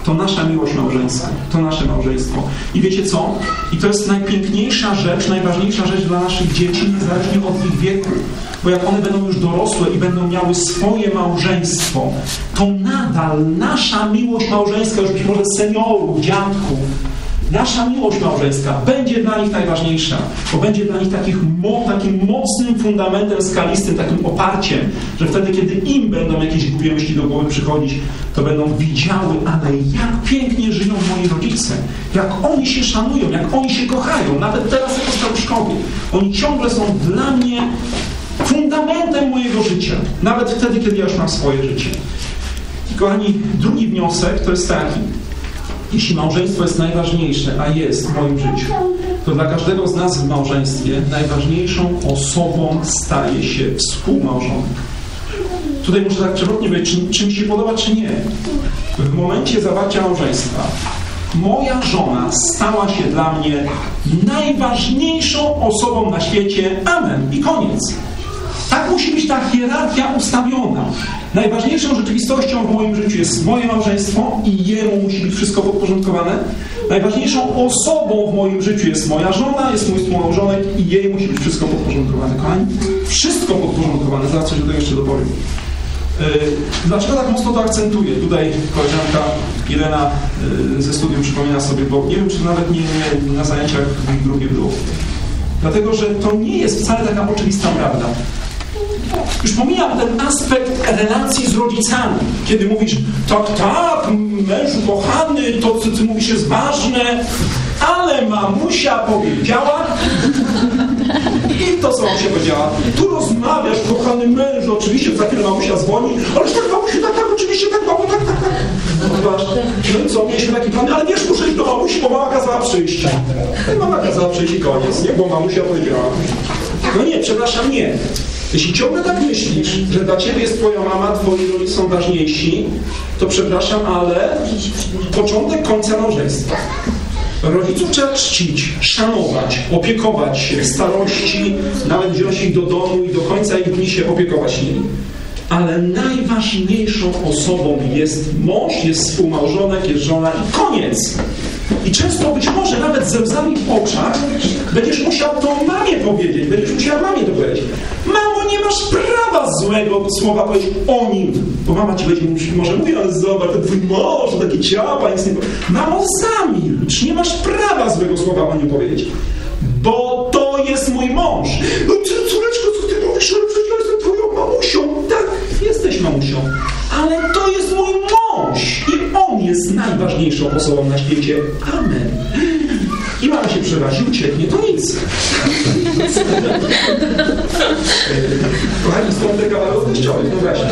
To nasza miłość małżeńska, to nasze małżeństwo. I wiecie co? I to jest najpiękniejsza rzecz, najważniejsza rzecz dla naszych dzieci, niezależnie od ich wieku. Bo jak one będą już dorosłe i będą miały swoje małżeństwo, to nadal nasza miłość małżeńska, już być może seniorów, dziadków, nasza miłość małżeńska będzie dla nich najważniejsza, bo będzie dla nich takim mocnym fundamentem skalistym, takim oparciem, że wtedy, kiedy im będą jakieś głupie myśli do głowy przychodzić, to będą widziały, ale jak pięknie żyją moi rodzice, jak oni się szanują, jak oni się kochają, nawet teraz jako staruszkowie. Oni ciągle są dla mnie fundamentem mojego życia, nawet wtedy, kiedy ja już mam swoje życie. I kochani, drugi wniosek to jest taki: jeśli małżeństwo jest najważniejsze, a jest w moim życiu, to dla każdego z nas w małżeństwie najważniejszą osobą staje się współmałżonek. Tutaj muszę tak przewrotnie powiedzieć, czy mi się podoba, czy nie. W momencie zawarcia małżeństwa moja żona stała się dla mnie najważniejszą osobą na świecie. Amen. I koniec. Tak musi być ta hierarchia ustawiona. Najważniejszą rzeczywistością w moim życiu jest moje małżeństwo i jemu musi być wszystko podporządkowane. Najważniejszą osobą w moim życiu jest moja żona, jest mój współmałżonek i jej musi być wszystko podporządkowane. Kochani, wszystko podporządkowane. Zaraz coś do tego jeszcze dopowiem. Dlaczego tak mocno to akcentuję? Tutaj koleżanka Irena ze studium przypomina sobie, bo nie wiem, czy nawet nie na zajęciach w ich grupie było. Dlatego, że to nie jest wcale taka oczywista prawda. Już pomijam ten aspekt relacji z rodzicami, kiedy mówisz, tak, mężu kochany, to co ty mówisz jest ważne, ale mamusia powiedziała i to co mamusia powiedziała. Tu rozmawiasz, kochany mężu, oczywiście za chwilę mamusia dzwoni, ależ tak mamusiu, tak, oczywiście, tak, mamu, tak. No i co, mieliśmy taki plan, ale wiesz, muszę iść do mamusi, bo mama kazała przyjść. I mama kazała przyjść i koniec, nie? Bo mamusia powiedziała. No nie, przepraszam, nie. Jeśli ciągle tak myślisz, że dla ciebie jest twoja mama, twoi rodzice są ważniejsi, to przepraszam, ale początek końca małżeństwa. Rodziców trzeba czcić, szanować, opiekować się w starości, nawet wziąć ich do domu i do końca ich dni się opiekować nimi. Ale najważniejszą osobą jest mąż, jest współmałżonek, jest żona i koniec. I często być może nawet ze łzami w oczach będziesz musiał to mamie powiedzieć, będziesz musiała mamie to powiedzieć. Mamo, nie masz prawa złego słowa powiedzieć o nim. Bo mama ci będzie może mówi, ale zobacz, ten twój mąż, taki ciapa, nic nie powie. Mamo, zamilcz, nie masz prawa złego słowa o nim powiedzieć. Bo to jest mój mąż. No córeczko, co ty mówisz? Ale przecież ja jestem twoją mamusią. Tak, jesteś mamusią. Ale to jest mój mąż. I on jest najważniejszą osobą na świecie. Amen. I mama się przerazi, ucieknie, to nic. Kochani, stąd te kawałki teściowych, no właśnie.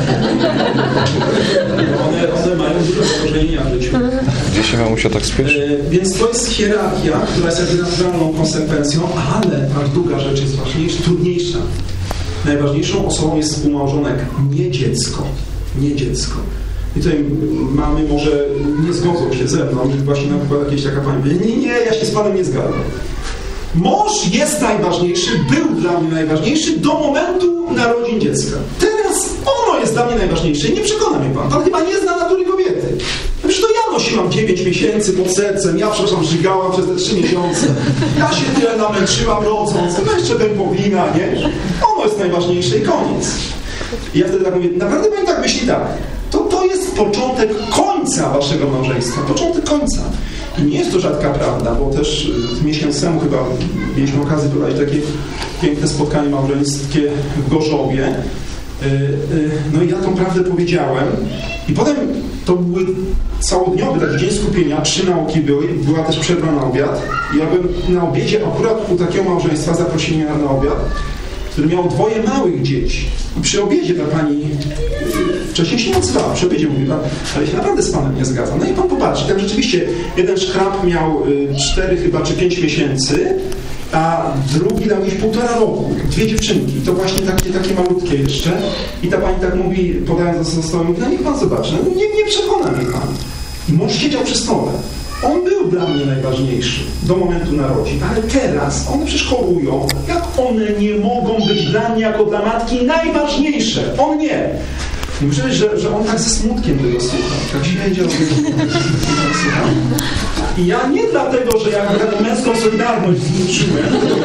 One mają duże zagrożenia w życiu. Gdzie się mamusia tak spieszy? Więc to jest hierarchia, która jest jakby naturalną konsekwencją, ale ta druga rzecz jest ważniejsza, trudniejsza. Najważniejszą osobą jest współmałżonek, nie dziecko. Nie dziecko. I tutaj mamy może nie zgodzą się ze mną, właśnie na przykład jakieś taka pani mówi, nie, ja się z panem nie zgadzam. Mąż jest najważniejszy, był dla mnie najważniejszy do momentu narodzin dziecka. Teraz ono jest dla mnie najważniejsze i nie przekona mnie pan. Pan chyba nie zna natury kobiety. Przecież to ja nosiłam 9 miesięcy pod sercem, ja przepraszam, żygałam przez te 3 miesiące. Ja się tyle namęczyłam rodząc, no jeszcze pępowina, nie? Ono jest najważniejsze i koniec. I ja wtedy tak mówię, naprawdę pani tak myśli tak. To jest początek końca waszego małżeństwa. Początek końca. I nie jest to rzadka prawda, bo też miesiąc temu chyba mieliśmy okazję prowadzić takie piękne spotkanie małżeńskie w Gorzowie. No i ja tą prawdę powiedziałem. I potem to były całodniowy taki dzień skupienia, 3 nauki były, była też przerwa na obiad. I ja bym na obiedzie akurat u takiego małżeństwa zaprosili mnie na obiad, który miał 2 małych dzieci. I przy obiedzie ta pani wcześniej się nie odzywała. Przy obiedzie mówiła, ale się naprawdę z panem nie zgadzam. No i pan popatrzy, tam rzeczywiście jeden szkrab miał 4 chyba czy 5 miesięcy, a drugi dał gdzieś 1,5 roku. 2 dziewczynki. To właśnie takie malutkie jeszcze. I ta pani tak mówi, podając za stołem, mówi, no niech pan zobaczy. No, nie przekona mnie pan. I mąż siedział przy stole. On był dla mnie najważniejszy do momentu narodzin, ale teraz one przecież chorują. Jak one nie mogą być dla mnie jako dla matki najważniejsze? On nie. I myślę, że on tak ze smutkiem tego słuchał. Tak siedział, słuchał. I ja nie dlatego, że ja taką męską solidarność zniszczyłem,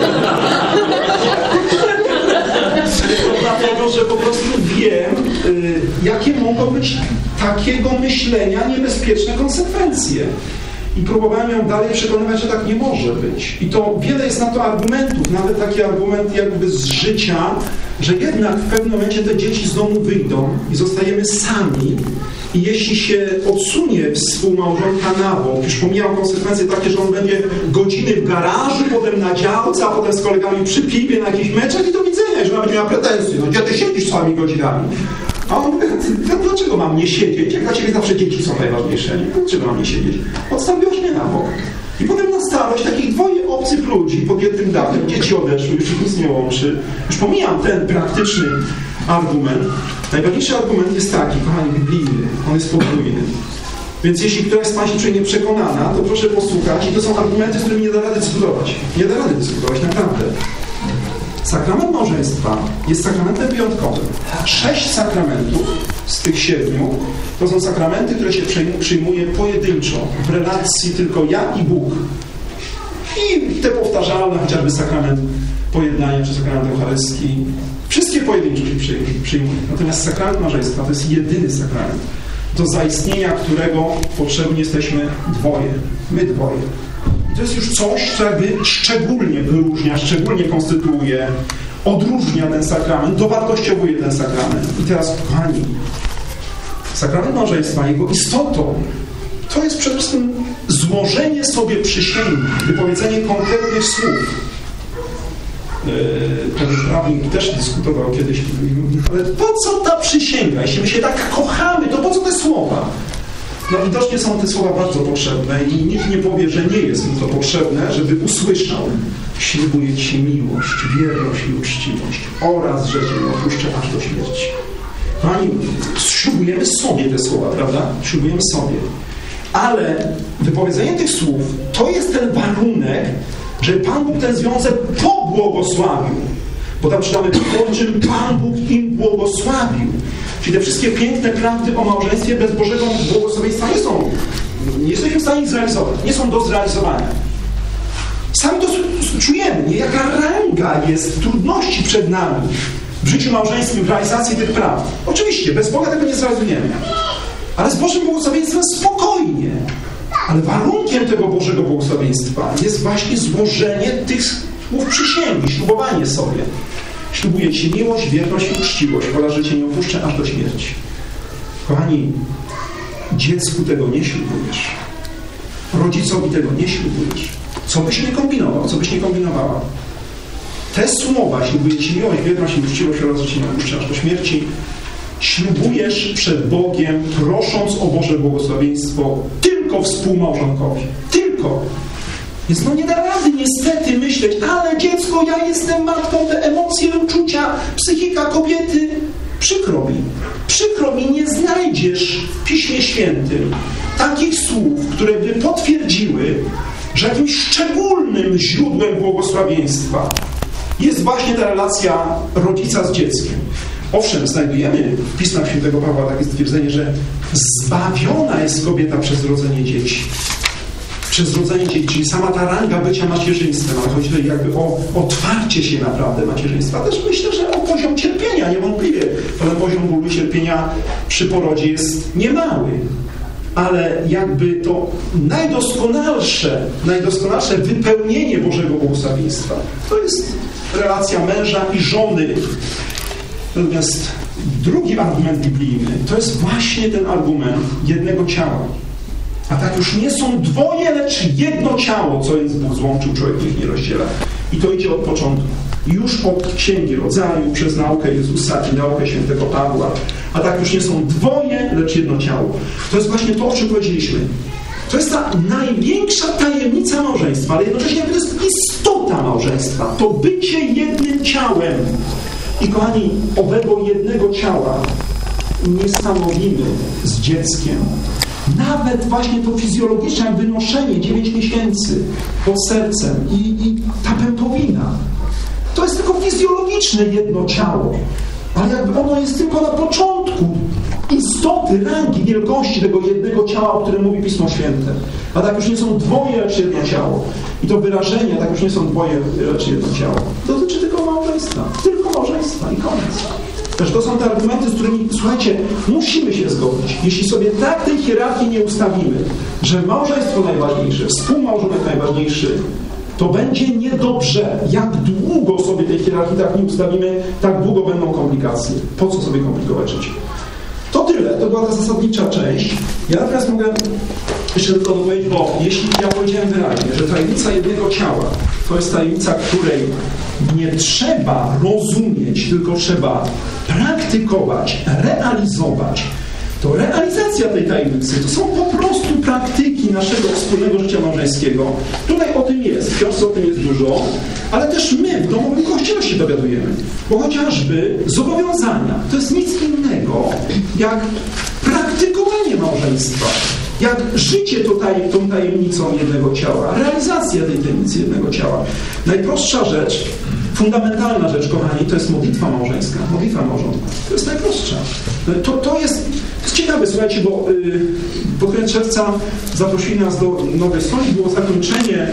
tylko dlatego, że po prostu wiem, jakie mogą być takiego myślenia niebezpieczne konsekwencje. I próbowałem ją dalej przekonywać, że tak nie może być. I to wiele jest na to argumentów, nawet taki argument jakby z życia, że jednak w pewnym momencie te dzieci z domu wyjdą i zostajemy sami. I jeśli się odsunie współmałżonka na bok, już pomijam konsekwencje takie, że on będzie godziny w garażu, potem na działce, a potem z kolegami przy piwie na jakichś meczach i do widzenia, że ona będzie miała pretensje. No gdzie ty siedzisz całymi godzinami? A on mówi, dlaczego mam nie siedzieć? Jak dla ciebie zawsze dzieci są najważniejsze. Nie? Dlaczego mam nie siedzieć? Odstawiłaś mnie na bok. I potem na starość takich dwoje obcych ludzi pod jednym dachem, dzieci odeszły, już ich nic nie łączy. Już pomijam ten praktyczny argument. Najważniejszy argument jest taki, kochani, biblijny. On jest podwójny. Więc jeśli któraś z Państwa czuje nieprzekonana, to proszę posłuchać. I to są argumenty, z którymi nie da rady dyskutować. Nie da rady dyskutować, naprawdę. Sakrament małżeństwa jest sakramentem wyjątkowym. 6 sakramentów z tych 7 to są sakramenty, które się przyjmuje pojedynczo, w relacji tylko ja i Bóg. I te powtarzalne, chociażby sakrament pojednania czy sakrament eucharystii, wszystkie pojedynczo się przyjmuje. Natomiast sakrament małżeństwa to jest jedyny sakrament, do zaistnienia którego potrzebni jesteśmy dwoje. My dwoje. To jest już coś, co jakby szczególnie wyróżnia, szczególnie konstytuuje, odróżnia ten sakrament, dowartościowuje ten sakrament. I teraz, kochani, sakrament małżeństwa, jego istotą, to jest przede wszystkim złożenie sobie przysięgi, wypowiedzenie konkretnych słów. Ten prawnik też dyskutował kiedyś, ale po co ta przysięga? Jeśli my się tak kochamy, to po co te słowa? No widocznie są te słowa bardzo potrzebne i nikt nie powie, że nie jest mu to potrzebne, żeby usłyszał: ślubuję Ci miłość, wierność i uczciwość oraz, że Cię nie opuszczę aż do śmierci. Kochani, ślubujemy sobie te słowa, prawda? Ślubujemy sobie. Ale wypowiedzenie tych słów to jest ten warunek, że Pan Bóg ten związek pobłogosławił. Bo tam czytamy, po czym Pan Bóg im błogosławił. Czyli te wszystkie piękne prawdy o małżeństwie bez Bożego błogosławieństwa nie jesteśmy w stanie ich zrealizować. Nie są do zrealizowania. Sami to czujemy, nie? Jaka ranga jest trudności przed nami w życiu małżeńskim, w realizacji tych praw. Oczywiście, bez Boga tego nie zrealizujemy. Ale z Bożym błogosławieństwem spokojnie. Ale warunkiem tego Bożego błogosławieństwa jest właśnie złożenie tych słów przysięgi, ślubowanie sobie. Ślubuję Ci miłość, wierność i uczciwość, oraz że Cię nie opuszczę aż do śmierci. Kochani, dziecku tego nie ślubujesz. Rodzicowi tego nie ślubujesz. Co byś nie kombinował, co byś nie kombinowała. Te słowa, ślubuję Ci miłość, wierność i uczciwość, oraz że Cię nie opuszczę aż do śmierci, ślubujesz przed Bogiem, prosząc o Boże błogosławieństwo tylko współmałżonkowi. Tylko. Więc nie da rady niestety myśleć, ale dziecko, ja jestem matką, te emocje, uczucia, psychika kobiety. Przykro mi, nie znajdziesz w Piśmie Świętym takich słów, które by potwierdziły, że jakimś szczególnym źródłem błogosławieństwa jest właśnie ta relacja rodzica z dzieckiem. Owszem, znajdujemy w Pismach Świętego Pawła takie stwierdzenie, że zbawiona jest kobieta przez rodzenie dzieci. Przez rodzenie dzieci, czyli sama ta ranga bycia macierzyństwem, ale chodzi tutaj jakby o otwarcie się naprawdę macierzyństwa. Też myślę, że o poziom cierpienia, niewątpliwie. Ten poziom bólu i cierpienia przy porodzie jest niemały. Ale jakby to najdoskonalsze wypełnienie Bożego błogosławieństwa to jest relacja męża i żony. Natomiast drugi argument biblijny to jest właśnie ten argument jednego ciała. A tak już nie są dwoje, lecz jedno ciało, co jest Bóg złączył, człowiek ich nie rozdziela. I to idzie od początku. Już od Księgi Rodzaju, przez naukę Jezusa i naukę świętego Pawła. A tak już nie są dwoje, lecz jedno ciało. To jest właśnie to, o czym powiedzieliśmy. To jest ta największa tajemnica małżeństwa, ale jednocześnie to jest istota małżeństwa. To bycie jednym ciałem. I kochani, owego jednego ciała nie stanowimy z dzieckiem. Nawet właśnie to fizjologiczne wynoszenie 9 miesięcy pod sercem i ta pępowina. To jest tylko fizjologiczne jedno ciało. Ale jakby ono jest tylko na początku istoty, rangi, wielkości tego jednego ciała, o którym mówi Pismo Święte. A tak już nie są dwoje, lecz jedno ciało. I to wyrażenie, tak już nie są dwoje, lecz jedno ciało. To dotyczy tylko małżeństwa. Tylko małżeństwa i koniec. Też to są te argumenty, z którymi, słuchajcie, musimy się zgodzić. Jeśli sobie tak tej hierarchii nie ustawimy, że małżeństwo najważniejsze, współmałżonek najważniejszy, to będzie niedobrze. Jak długo sobie tej hierarchii tak nie ustawimy, tak długo będą komplikacje. Po co sobie komplikować życie? To tyle. To była ta zasadnicza część. Ja teraz mogę jeszcze tylko dopowiedzieć, bo jeśli ja powiedziałem wyraźnie, że tajemnica jednego ciała to jest tajemnica, której nie trzeba rozumieć, tylko trzeba praktykować, realizować, to realizacja tej tajemnicy to są po prostu praktyki naszego wspólnego życia małżeńskiego. Tutaj o tym jest, w książce o tym jest dużo, ale też my w domowym kościele się dowiadujemy. Bo chociażby zobowiązania to jest nic innego jak praktykowanie małżeństwa. Jak życie tą tajemnicą jednego ciała, realizacja tej tajemnicy jednego ciała. Najprostsza rzecz, fundamentalna rzecz, kochani, to jest modlitwa małżeńska, modlitwa małżonka. To jest najprostsza. To jest ciekawe, słuchajcie, bo pod koniec czerwca zaprosili nas do Nowej Soli, było zakończenie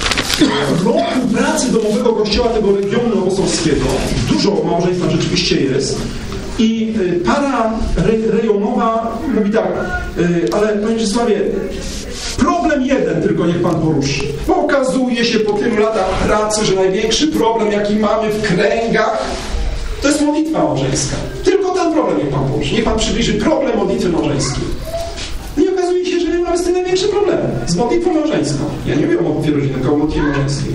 roku pracy domowego kościoła tego regionu apostolskiego. Dużo małżeństwa rzeczywiście jest. I para rejonowa mówi tak, ale Panie Czesławie, problem jeden tylko niech Pan poruszy. Bo okazuje się po tylu latach pracy, że największy problem, jaki mamy w kręgach, to jest modlitwa małżeńska. Tylko ten problem niech Pan poruszy. Niech Pan przybliży problem modlitwy małżeńskiej. I okazuje się, że my mamy z tym największy problem. Z modlitwą małżeńską. Ja nie mówię o modlitwie rodzinnej, tylko o modlitwie małżeńskiej.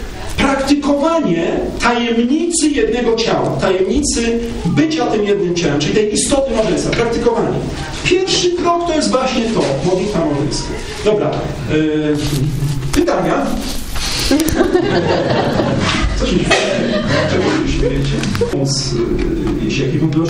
Praktykowanie tajemnicy jednego ciała, tajemnicy bycia tym jednym ciałem, czyli tej istoty małżeństwa, praktykowanie. Pierwszy krok to jest właśnie to, modlitwa małżeńska. Dobra, pytania? Co się śmiejecie? Czego się śmiejecie? Jeśli jakieś wątpliwości